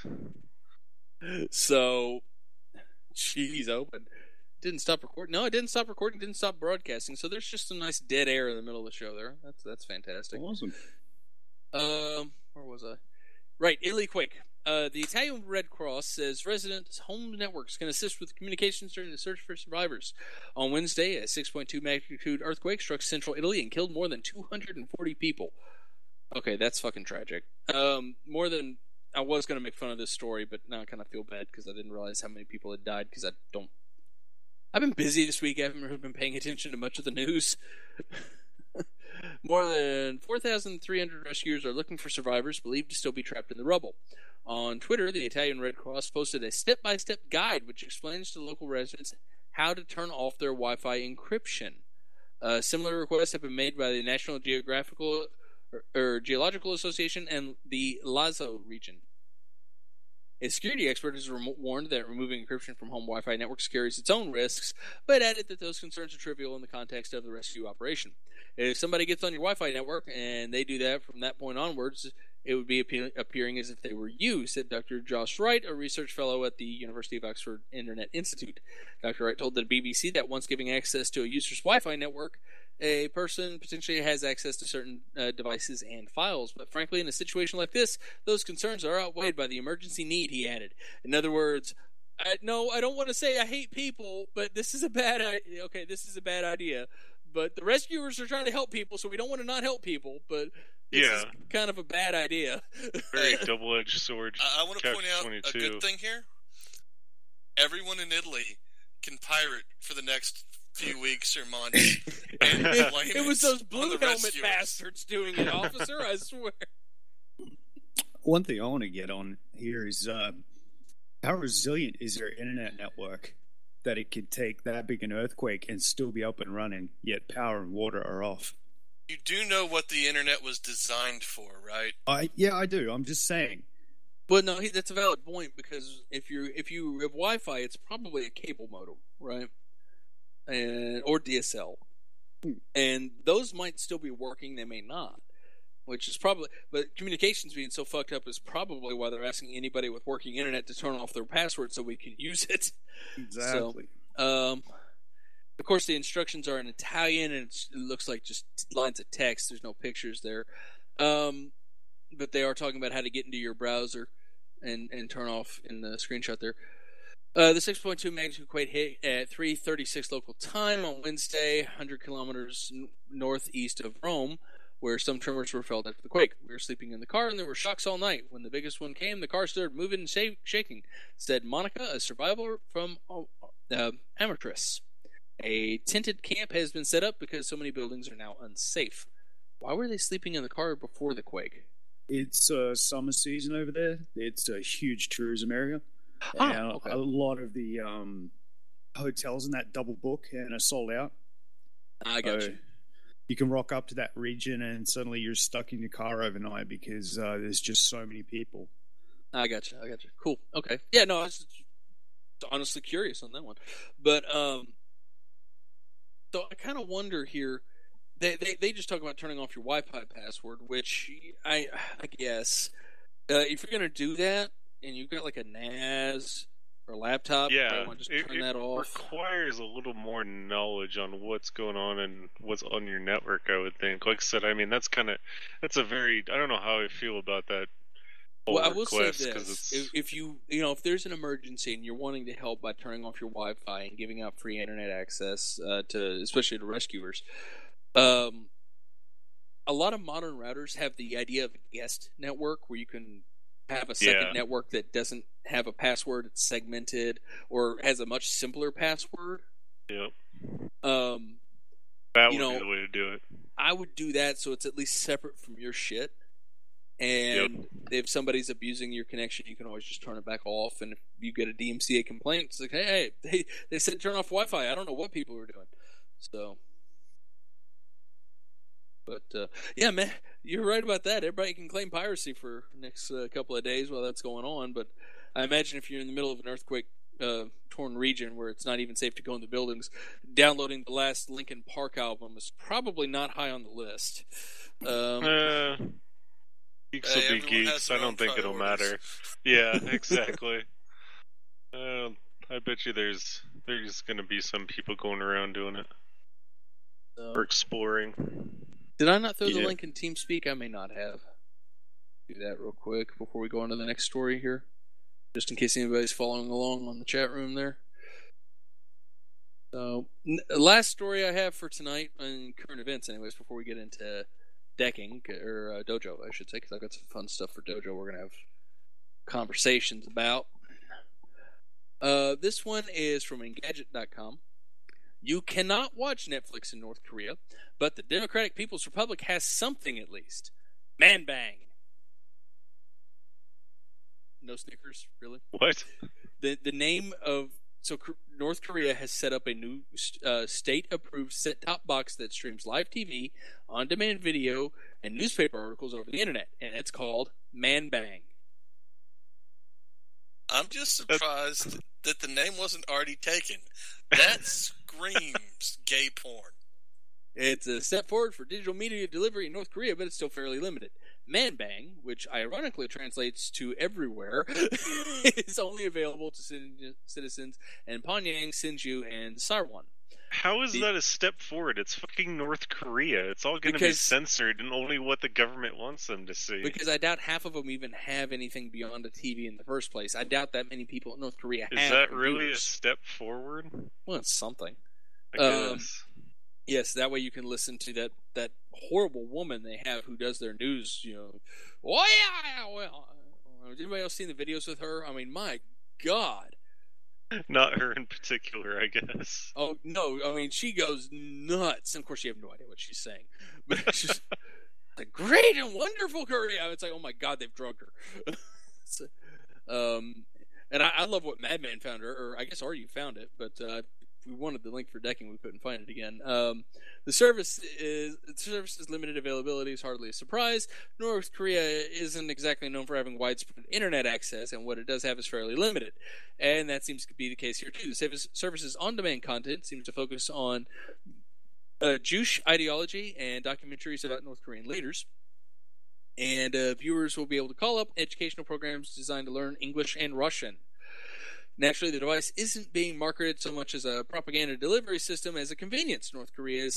So, jeez, open. Didn't stop recording. No, it didn't stop recording. Didn't stop broadcasting. So there's just some nice dead air in the middle of the show there. That's fantastic. Awesome. Where was I? Right, Italy Quake. The Italian Red Cross says resident home networks can assist with communications during the search for survivors. On Wednesday, a 6.2 magnitude earthquake struck central Italy and killed more than 240 people. Okay, that's fucking tragic. More than I was going to make fun of this story, but now I kind of feel bad because I didn't realize how many people had died because I don't I've been busy this week. I haven't really been paying attention to much of the news. More than 4,300 rescuers are looking for survivors believed to still be trapped in the rubble. On Twitter, the Italian Red Cross posted a step-by-step guide which explains to local residents how to turn off their Wi-Fi encryption. Similar requests have been made by the National Geographical Geological Association and the Lazio region. A security expert has warned that removing encryption from home Wi-Fi networks carries its own risks, but added that those concerns are trivial in the context of the rescue operation. If somebody gets on your Wi-Fi network and they do that from that point onwards, it would be appearing as if they were you, said Dr. Josh Wright, a research fellow at the University of Oxford Internet Institute. Dr. Wright told the BBC that once giving access to a user's Wi-Fi network, a person potentially has access to certain devices and files. But frankly, in a situation like this, those concerns are outweighed by the emergency need, he added. In other words, I don't want to say I hate people, but this is a bad idea. Okay, this is a bad idea. But the rescuers are trying to help people, so we don't want to not help people, but this is kind of a bad idea. Very double-edged sword. I want to point out 22. A good thing here. Everyone in Italy can pirate for the next few weeks or months. It was those blue helmet bastards doing it, officer, I swear. One thing I want to get on here is how resilient is your internet network that it could take that big an earthquake and still be up and running, yet power and water are off? You do know what the internet was designed for, right? I do. I'm just saying. But no, that's a valid point, because if you have Wi-Fi, it's probably a cable modem, right? Or DSL, and those might still be working. They may not, which is probably. But communications being so fucked up is probably why they're asking anybody with working internet to turn off their password so we can use it. Exactly. So, of course, the instructions are in Italian, and it looks like just lines of text. There's no pictures there. But they are talking about how to get into your browser and turn off in the screenshot there. The 6.2 magnitude quake hit at 3:36 local time on Wednesday, 100 kilometers northeast of Rome, where some tremors were felt after the quake. We were sleeping in the car, and there were shocks all night. When the biggest one came, the car started moving and shaking, said Monica, a survivor from Amatrice. A tented camp has been set up because so many buildings are now unsafe. Why were they sleeping in the car before the quake? It's summer season over there. It's a huge tourism area. Okay. A lot of the hotels in that double book and are sold out. I got you. You can rock up to that region and suddenly you're stuck in your car overnight because there's just so many people. I got you. Cool. Okay. Yeah, no, I was honestly curious on that one. But, so I kind of wonder here, they just talk about turning off your Wi-Fi password, which I guess, if you're going to do that, and you've got like a NAS or a laptop, yeah, just turn that off. It requires a little more knowledge on what's going on and what's on your network, I would think. Like I said, I mean, that's a very, I don't know how I feel about that. Well, I will say this: if there's an emergency and you're wanting to help by turning off your Wi-Fi and giving out free internet access especially to rescuers, a lot of modern routers have the idea of a guest network where you can have a second network that doesn't have a password, it's segmented, or has a much simpler password. Yep. That would be the way to do it. I would do that so it's at least separate from your shit. And if somebody's abusing your connection, you can always just turn it back off. And if you get a DMCA complaint, it's like, hey, they said turn off Wi-Fi. I don't know what people were doing. So... But, yeah, man, you're right about that. Everybody can claim piracy for the next couple of days while that's going on. But I imagine if you're in the middle of an earthquake-torn region where it's not even safe to go in the buildings, downloading the last Linkin Park album is probably not high on the list. Geeks will be geeks. I don't think it'll matter. Yeah, exactly. I bet you there's going to be some people going around doing it. Or exploring. Did I not throw the link in TeamSpeak? I may not have. Do that real quick before we go on to the next story here. Just in case anybody's following along on the chat room there. So, last story I have for tonight, in current events anyways, before we get into decking, or Dojo, I should say, because I've got some fun stuff for Dojo we're going to have conversations about. This one is from Engadget.com. You cannot watch Netflix in North Korea, but the Democratic People's Republic has something at least. Man Bang. No Snickers, really? What? The name of... So North Korea has set up a new state-approved set-top box that streams live TV, on-demand video, and newspaper articles over the internet, and it's called Man Bang. I'm just surprised that the name wasn't already taken. That screams gay porn. It's a step forward for digital media delivery in North Korea, but it's still fairly limited. Man Bang, which ironically translates to everywhere, is only available to citizens in Pyongyang, Sinju, and Sarwon. How is that a step forward? It's fucking North Korea. It's all going to be censored and only what the government wants them to see. Because I doubt half of them even have anything beyond a TV in the first place. I doubt that many people in North Korea have. Is that computers. really a step forward? Well, it's something. I guess. Yes, that way you can listen to that horrible woman they have who does their news, Oh, yeah, well. Has anybody else seen the videos with her? I mean, my God. Not her in particular, I guess. Oh, no, I mean, she goes nuts. And of course, you have no idea what she's saying. But she's like, great and wonderful Korea. It's like, oh my God, they've drugged her. So, and I love what Madman found her, or I guess Artie found it, but if we wanted the link for decking, we couldn't find it again. The service's limited availability is hardly a surprise. North Korea isn't exactly known for having widespread internet access, and what it does have is fairly limited. And that seems to be the case here, too. The service's on-demand content seems to focus on Jewish ideology and documentaries about North Korean leaders. And viewers will be able to call up educational programs designed to learn English and Russian. Naturally, the device isn't being marketed so much as a propaganda delivery system as a convenience. North Korea's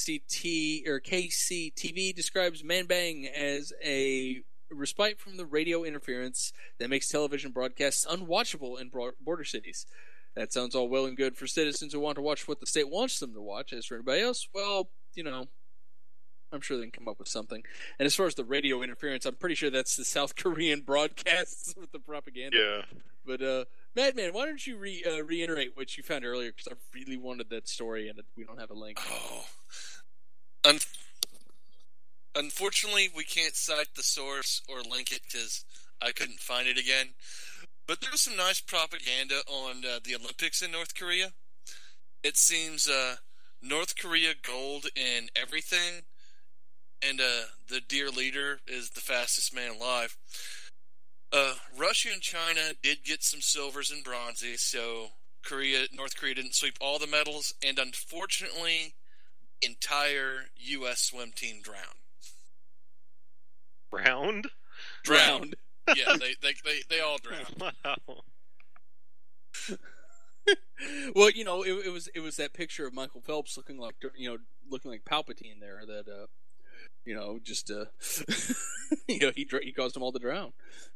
KCTV describes Man Bang as a respite from the radio interference that makes television broadcasts unwatchable in border cities. That sounds all well and good for citizens who want to watch what the state wants them to watch. As for anybody else, well, I'm sure they can come up with something. And as far as the radio interference, I'm pretty sure that's the South Korean broadcasts with the propaganda. Yeah. But, Madman, why don't you reiterate what you found earlier? Because I really wanted that story, and we don't have a link. Oh. Unfortunately, we can't cite the source or link it because I couldn't find it again. But there was some nice propaganda on the Olympics in North Korea. It seems North Korea gold in everything, and the dear leader is the fastest man alive. Russia and China did get some silvers and bronzes, so North Korea didn't sweep all the medals, and unfortunately, entire U.S. swim team drowned. Drowned. Yeah, they all drowned. Wow. Well, it was that picture of Michael Phelps looking like Palpatine there that he caused them all to drown.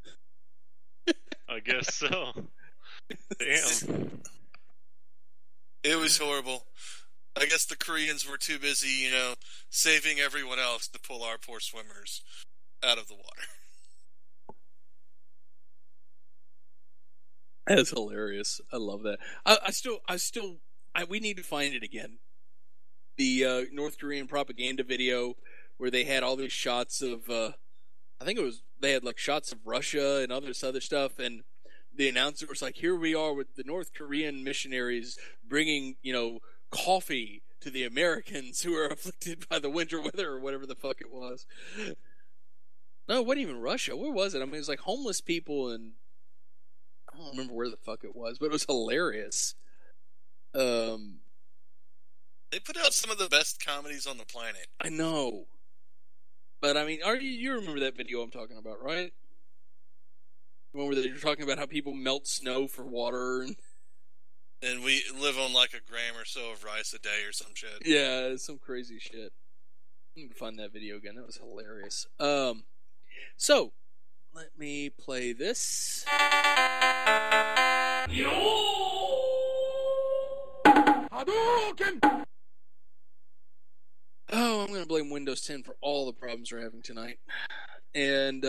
I guess so. Damn. It was horrible. I guess the Koreans were too busy, saving everyone else to pull our poor swimmers out of the water. That's hilarious. I love that. We need to find it again. The North Korean propaganda video where they had all these shots of, they had like shots of Russia and all this other stuff, and the announcer was like, here we are with the North Korean missionaries bringing, coffee to the Americans who are afflicted by the winter weather or whatever the fuck it was. No, it wasn't even Russia. Where was it? I mean, it was like homeless people, and I don't remember where the fuck it was, but it was hilarious. They put out some of the best comedies on the planet. I know. But, I mean, you remember that video I'm talking about, right? The one where they're talking about how people melt snow for water. And we live on like a gram or so of rice a day or some shit. Yeah, it's some crazy shit. I need to find that video again. That was hilarious. So, let me play this. Hadouken! Oh, I'm going to blame Windows 10 for all the problems we're having tonight. And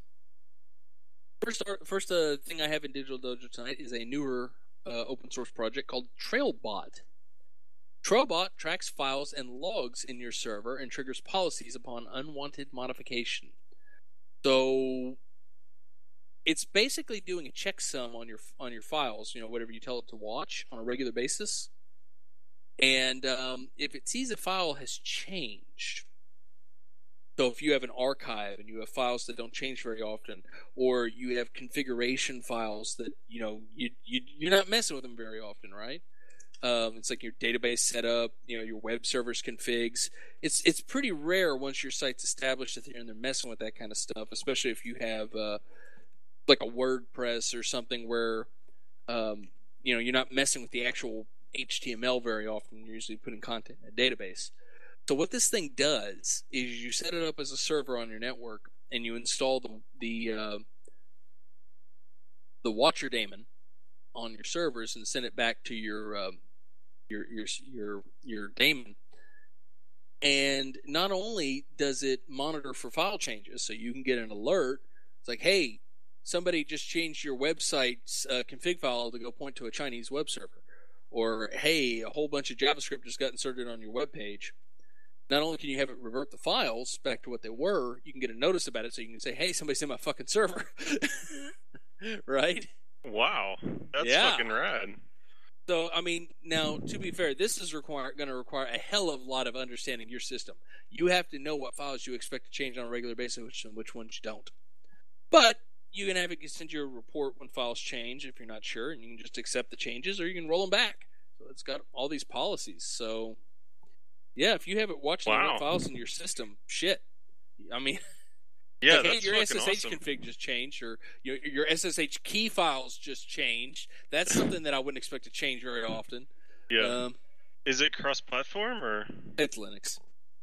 first thing I have in Digital Dojo tonight is a newer open source project called Trailbot. Trobot tracks files and logs in your server and triggers policies upon unwanted modification. So it's basically doing a checksum on your files, whatever you tell it to watch on a regular basis. And if it sees a file has changed, so if you have an archive and you have files that don't change very often, or you have configuration files that you're not messing with them very often, right? It's like your database setup, your web server's configs. It's pretty rare once your site's established that they're messing with that kind of stuff, especially if you have like a WordPress or something where you're not messing with the actual HTML very often. You're usually putting content in a database. So what this thing does is you set it up as a server on your network, and you install the Watcher daemon on your servers and send it back to your daemon. And not only does it monitor for file changes, so you can get an alert. It's like, hey, somebody just changed your website's config file to go point to a Chinese web server. Or, hey, a whole bunch of JavaScript just got inserted on your web page. Not only can you have it revert the files back to what they were, you can get a notice about it, so you can say, hey, somebody's in my fucking server. Right? Wow. That's fucking rad. So, I mean, now, to be fair, this is going to require a hell of a lot of understanding your system. You have to know what files you expect to change on a regular basis and which ones you don't. But you can have it send you a report when files change if you're not sure, and you can just accept the changes, or you can roll them back. So it's got all these policies. So, yeah, if you have it watching the files in your system, shit. I mean, yeah, like, that's hey, your fucking SSH awesome. config just changed, or your SSH key files just changed. That's something that I wouldn't expect to change very often. Yeah. Is it cross-platform, or? It's Linux.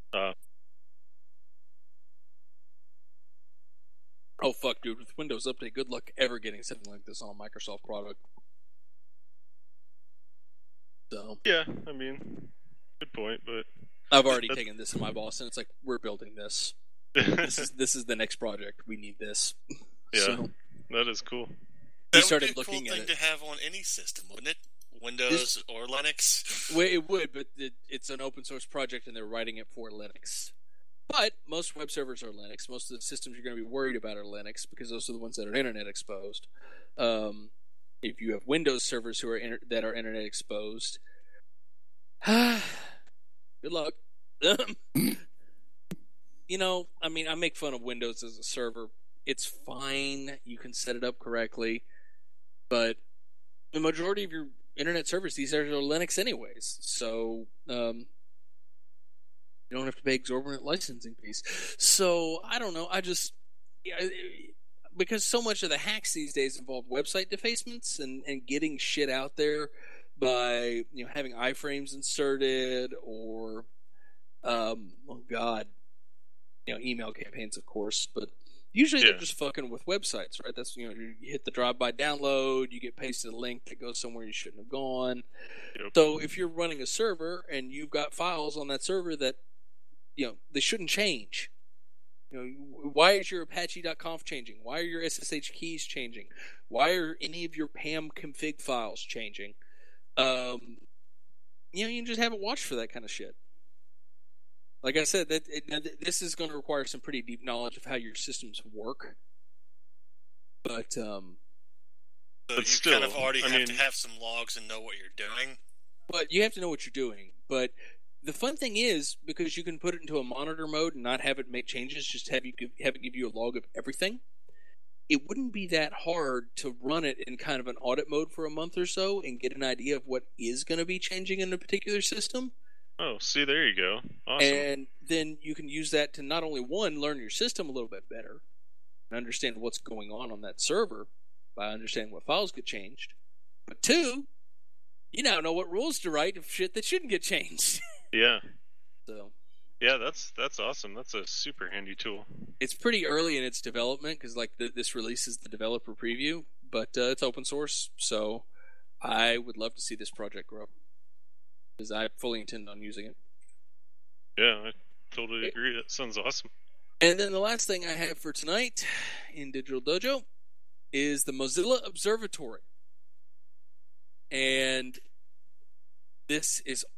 Oh, fuck, dude. With Windows Update, good luck ever getting something like this on a Microsoft product. So. Yeah, I mean, good point, but... I've already taken this to my boss, and it's like, we're building this. This is the next project. We need this. Yeah, so, that is cool. That would be a cool thing to have on any system, wouldn't it? Windows or Linux? Well, it would, but it's an open source project, and they're writing it for Linux. But most web servers are Linux. Most of the systems you're going to be worried about are Linux, because those are the ones that are internet exposed. If you have Windows servers that are internet exposed, good luck. I mean, I make fun of Windows as a server. It's fine. You can set it up correctly. But the majority of your internet servers these days are Linux anyways. So, you don't have to pay exorbitant licensing fees. So, I don't know. Because so much of the hacks these days involve website defacements and getting shit out there by, having iframes inserted or, email campaigns, of course, but usually they're just fucking with websites, right? That's, you hit the drive-by download, you get pasted a link that goes somewhere you shouldn't have gone. Yep. So if you're running a server and you've got files on that server that, they shouldn't change. Why is your Apache.conf changing? Why are your SSH keys changing? Why are any of your PAM config files changing? You can just have it watched for that kind of shit. Like I said, this is going to require some pretty deep knowledge of how your systems work. But, so you still, kind of already have to have some logs and know what you're doing. But you have to know what you're doing. But the fun thing is, because you can put it into a monitor mode and not have it make changes, just have it give you a log of everything, it wouldn't be that hard to run it in kind of an audit mode for a month or so and get an idea of what is going to be changing in a particular system. Oh, see, there you go. Awesome. And then you can use that to not only, one, learn your system a little bit better and understand what's going on that server by understanding what files get changed, but two, you now know what rules to write of shit that shouldn't get changed. Yeah. So. Yeah, that's awesome. That's a super handy tool. It's pretty early in its development because this release is the developer preview, but it's open source, so I would love to see this project grow. Because I fully intend on using it. Yeah, I totally agree. That sounds awesome. And then the last thing I have for tonight in Digital Dojo is the Mozilla Observatory. And this is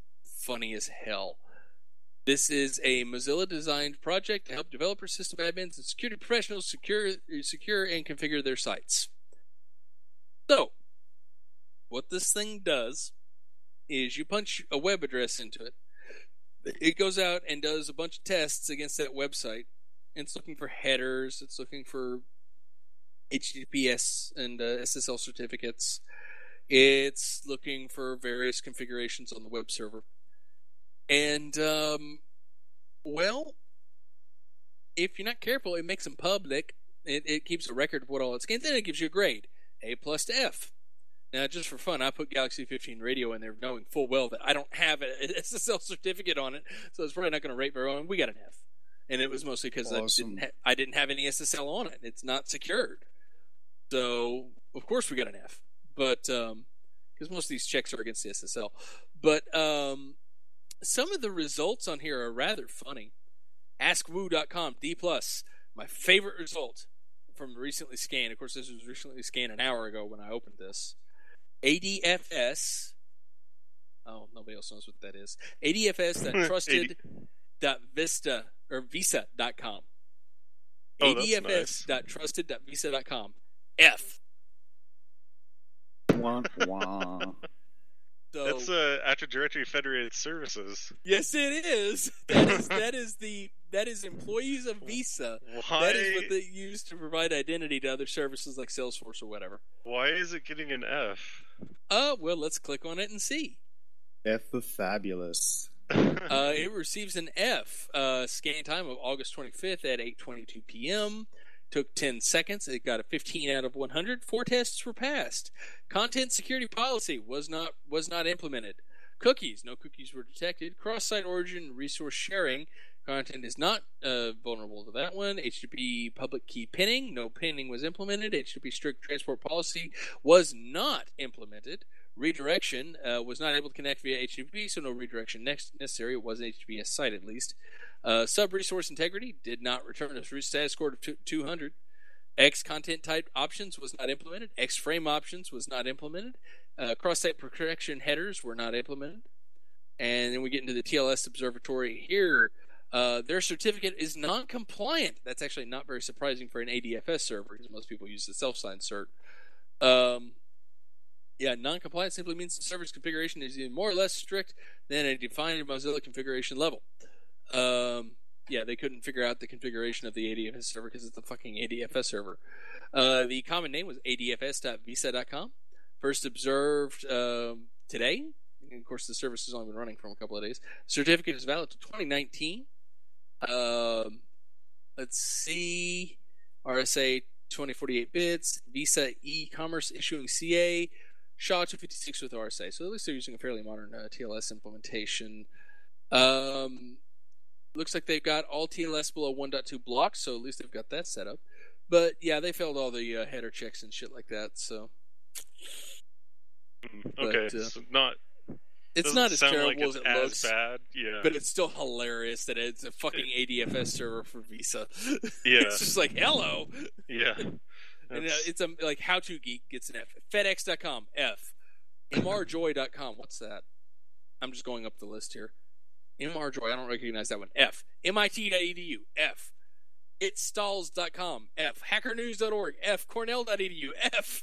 funny as hell. This is a Mozilla-designed project to help developers, system admins, and security professionals secure and configure their sites. So, what this thing does is you punch a web address into it. It goes out and does a bunch of tests against that website. It's looking for headers. It's looking for HTTPS and SSL certificates. It's looking for various configurations on the web server. And, well, if you're not careful, it makes them public. It keeps a record of what all it scans. Then it gives you a grade, A+ to F. Now, just for fun, I put Galaxy 15 Radio in there knowing full well that I don't have an SSL certificate on it, so it's probably not going to rate very well. And we got an F. And it was mostly because I didn't have any SSL on it. It's not secured. So, of course we got an F. But, because most of these checks are against the SSL. But, some of the results on here are rather funny. AskWoo.com, D+. My favorite result from recently scanned. Of course, this was recently scanned an hour ago when I opened this. ADFS. Oh, nobody else knows what that is. ADFS.trusted.vista.com. ADFS.trusted.visa.com. F. Wah, wah. So, that's Active Directory Federated Services. Yes, it is. That is employees of Visa. Why? That is what they use to provide identity to other services like Salesforce or whatever. Why is it getting an F? Well, let's click on it and see. F for fabulous. It receives an F. Scan time of August 25th at 8:22 p.m. Took 10 seconds. It got a 15 out of 100. 4 tests were passed. Content security policy was not implemented. Cookies. No cookies were detected. Cross-site origin resource sharing. Content is not vulnerable to that one. HTTP public key pinning. No pinning was implemented. HTTP strict transport policy was not implemented. Redirection was not able to connect via HTTP, so no redirection necessary. It was an HTTPS site at least. Sub-resource integrity did not return a root status score of 200. X content type options was not implemented. X frame options was not implemented. Cross-site protection headers were not implemented. And then we get into the TLS Observatory here. Their certificate is non-compliant. That's actually not very surprising for an ADFS server because most people use the self-signed cert. Non-compliant simply means the server's configuration is either more or less strict than a defined Mozilla configuration level. They couldn't figure out the configuration of the ADFS server because it's a fucking ADFS server. The common name was adfs.visa.com. First observed today. And of course, the service has only been running for a couple of days. Certificate is valid to 2019. Let's see. RSA 2048 bits. Visa e-commerce issuing CA. SHA-256 with RSA. So at least they're using a fairly modern TLS implementation. Looks like they've got all TLS below 1.2 blocked, so at least they've got that set up. But yeah, they failed all the header checks and shit like that. So okay, so not. It's not as terrible like as it looks. Bad, yeah. But it's still hilarious that it's a fucking ADFS server for Visa. Yeah, it's just like hello. Yeah, and it's like How To Geek gets an F. FedEx.com F. MRJoy.com. What's that? I'm just going up the list here. MRJoy. I don't recognize that one. F. MIT.edu. F. Itstalls.com. F. HackerNews.org. F. Cornell.edu. F.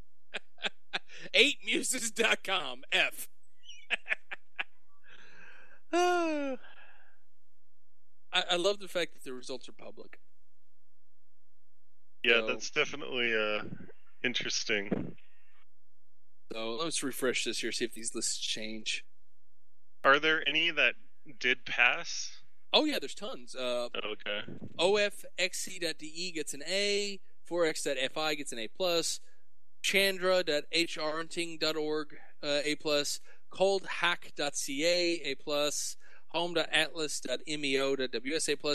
8muses.com. F. I love the fact that the results are public. Yeah, that's definitely interesting. So let's refresh this here, see if these lists change. Are there any that did pass? Oh yeah, there's tons. Okay. OFXC.de gets an A. 4x.fi gets an A+. Chandra.hrunting.org A+. Coldhack.ca A+. Home.atlas.meo.ws A+.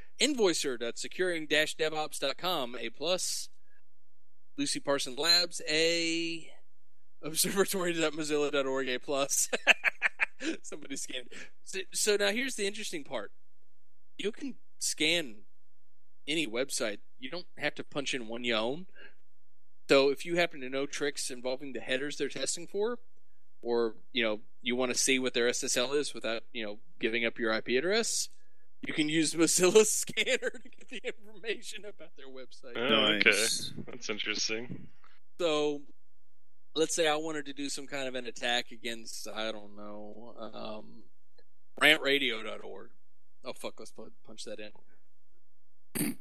Invoicer.securing-devops.com A+. Lucy Parson Labs A. Observatory.mozilla.org A+. Somebody scanned. So now here's the interesting part. You can scan any website. You don't have to punch in one you own. So if you happen to know tricks involving the headers they're testing for, or you want to see what their SSL is without giving up your IP address, you can use Mozilla Scanner to get the information about their website. Oh, okay, that's interesting. So, let's say I wanted to do some kind of an attack against, I don't know, rantradio.org. Oh, fuck, let's punch that in.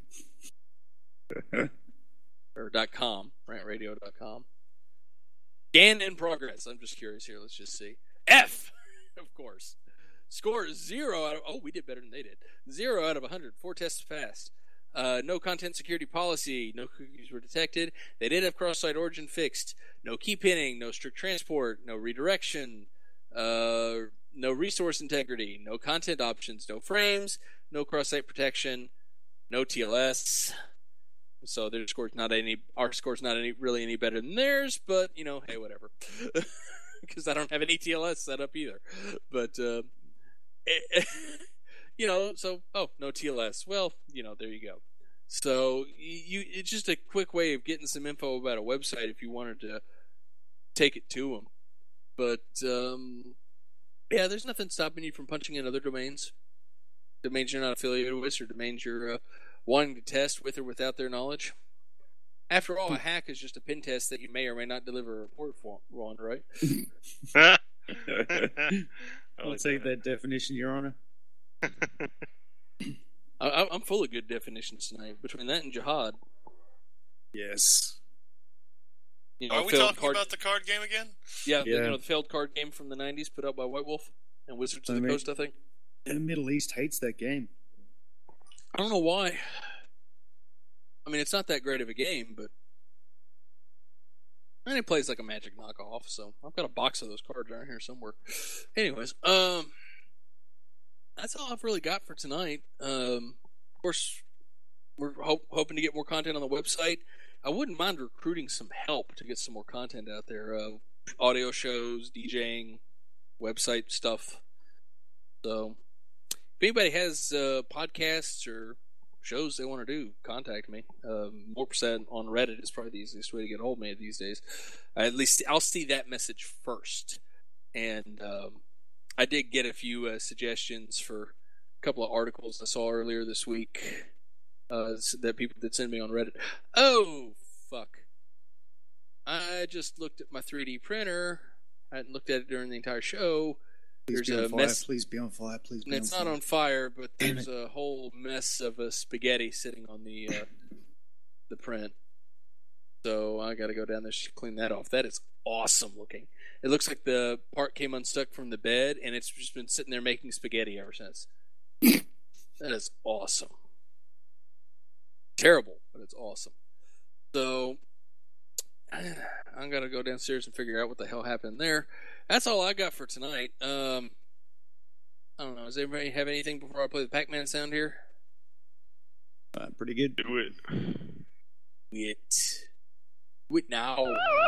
Or .com, rantradio.com. Scan in progress. I'm just curious here. Let's just see. F, of course. Score 0 out of... Oh, we did better than they did. 0 out of 100. 4 tests passed. No content security policy. No cookies were detected. They did have cross-site origin fixed. No key pinning. No strict transport. No redirection. No resource integrity. No content options. No frames. No cross-site protection. No TLS. So their score's not our score's not really any better than theirs, but hey, whatever. Because I don't have any TLS set up either. But so no TLS. Well, there you go. So it's just a quick way of getting some info about a website if you wanted to take it to them. But yeah, there's nothing stopping you from punching in other domains you're not affiliated with, or domains you're wanting to test with or without their knowledge. After all, a hack is just a pen test that you may or may not deliver a report on, right? I'll take that definition, Your Honor. I'm full of good definitions tonight. Between that and jihad. Yes. Are we talking about the card game again? Yeah. The failed card game from the 90s put out by White Wolf and Wizards of the Coast, I think. The Middle East hates that game. I don't know why. I mean, it's not that great of a game, but and it plays like a Magic knockoff, so I've got a box of those cards around here somewhere. Anyways, that's all I've really got for tonight. Of course, we're hoping to get more content on the website. I wouldn't mind recruiting some help to get some more content out there. Audio shows, DJing, website stuff. So, if anybody has podcasts or shows they want to do, contact me. More percent on Reddit is probably the easiest way to get a hold of me these days. At least I'll see that message first. And I did get a few suggestions for a couple of articles I saw earlier this week that people did send me on Reddit. Oh, fuck. I just looked at my 3D printer. I hadn't looked at it during the entire show. Please be on fire. Please be on fire. Please be on fire. It's not on fire, but there's a whole mess of spaghetti sitting on the print. So I got to go down there to clean that off. That is awesome looking. It looks like the part came unstuck from the bed, and it's just been sitting there making spaghetti ever since. That is awesome. Terrible, but it's awesome. So I'm going to go downstairs and figure out what the hell happened there. That's all I got for tonight. I don't know. Does everybody have anything before I play the Pac-Man sound here? Pretty good. Do it. Do it now.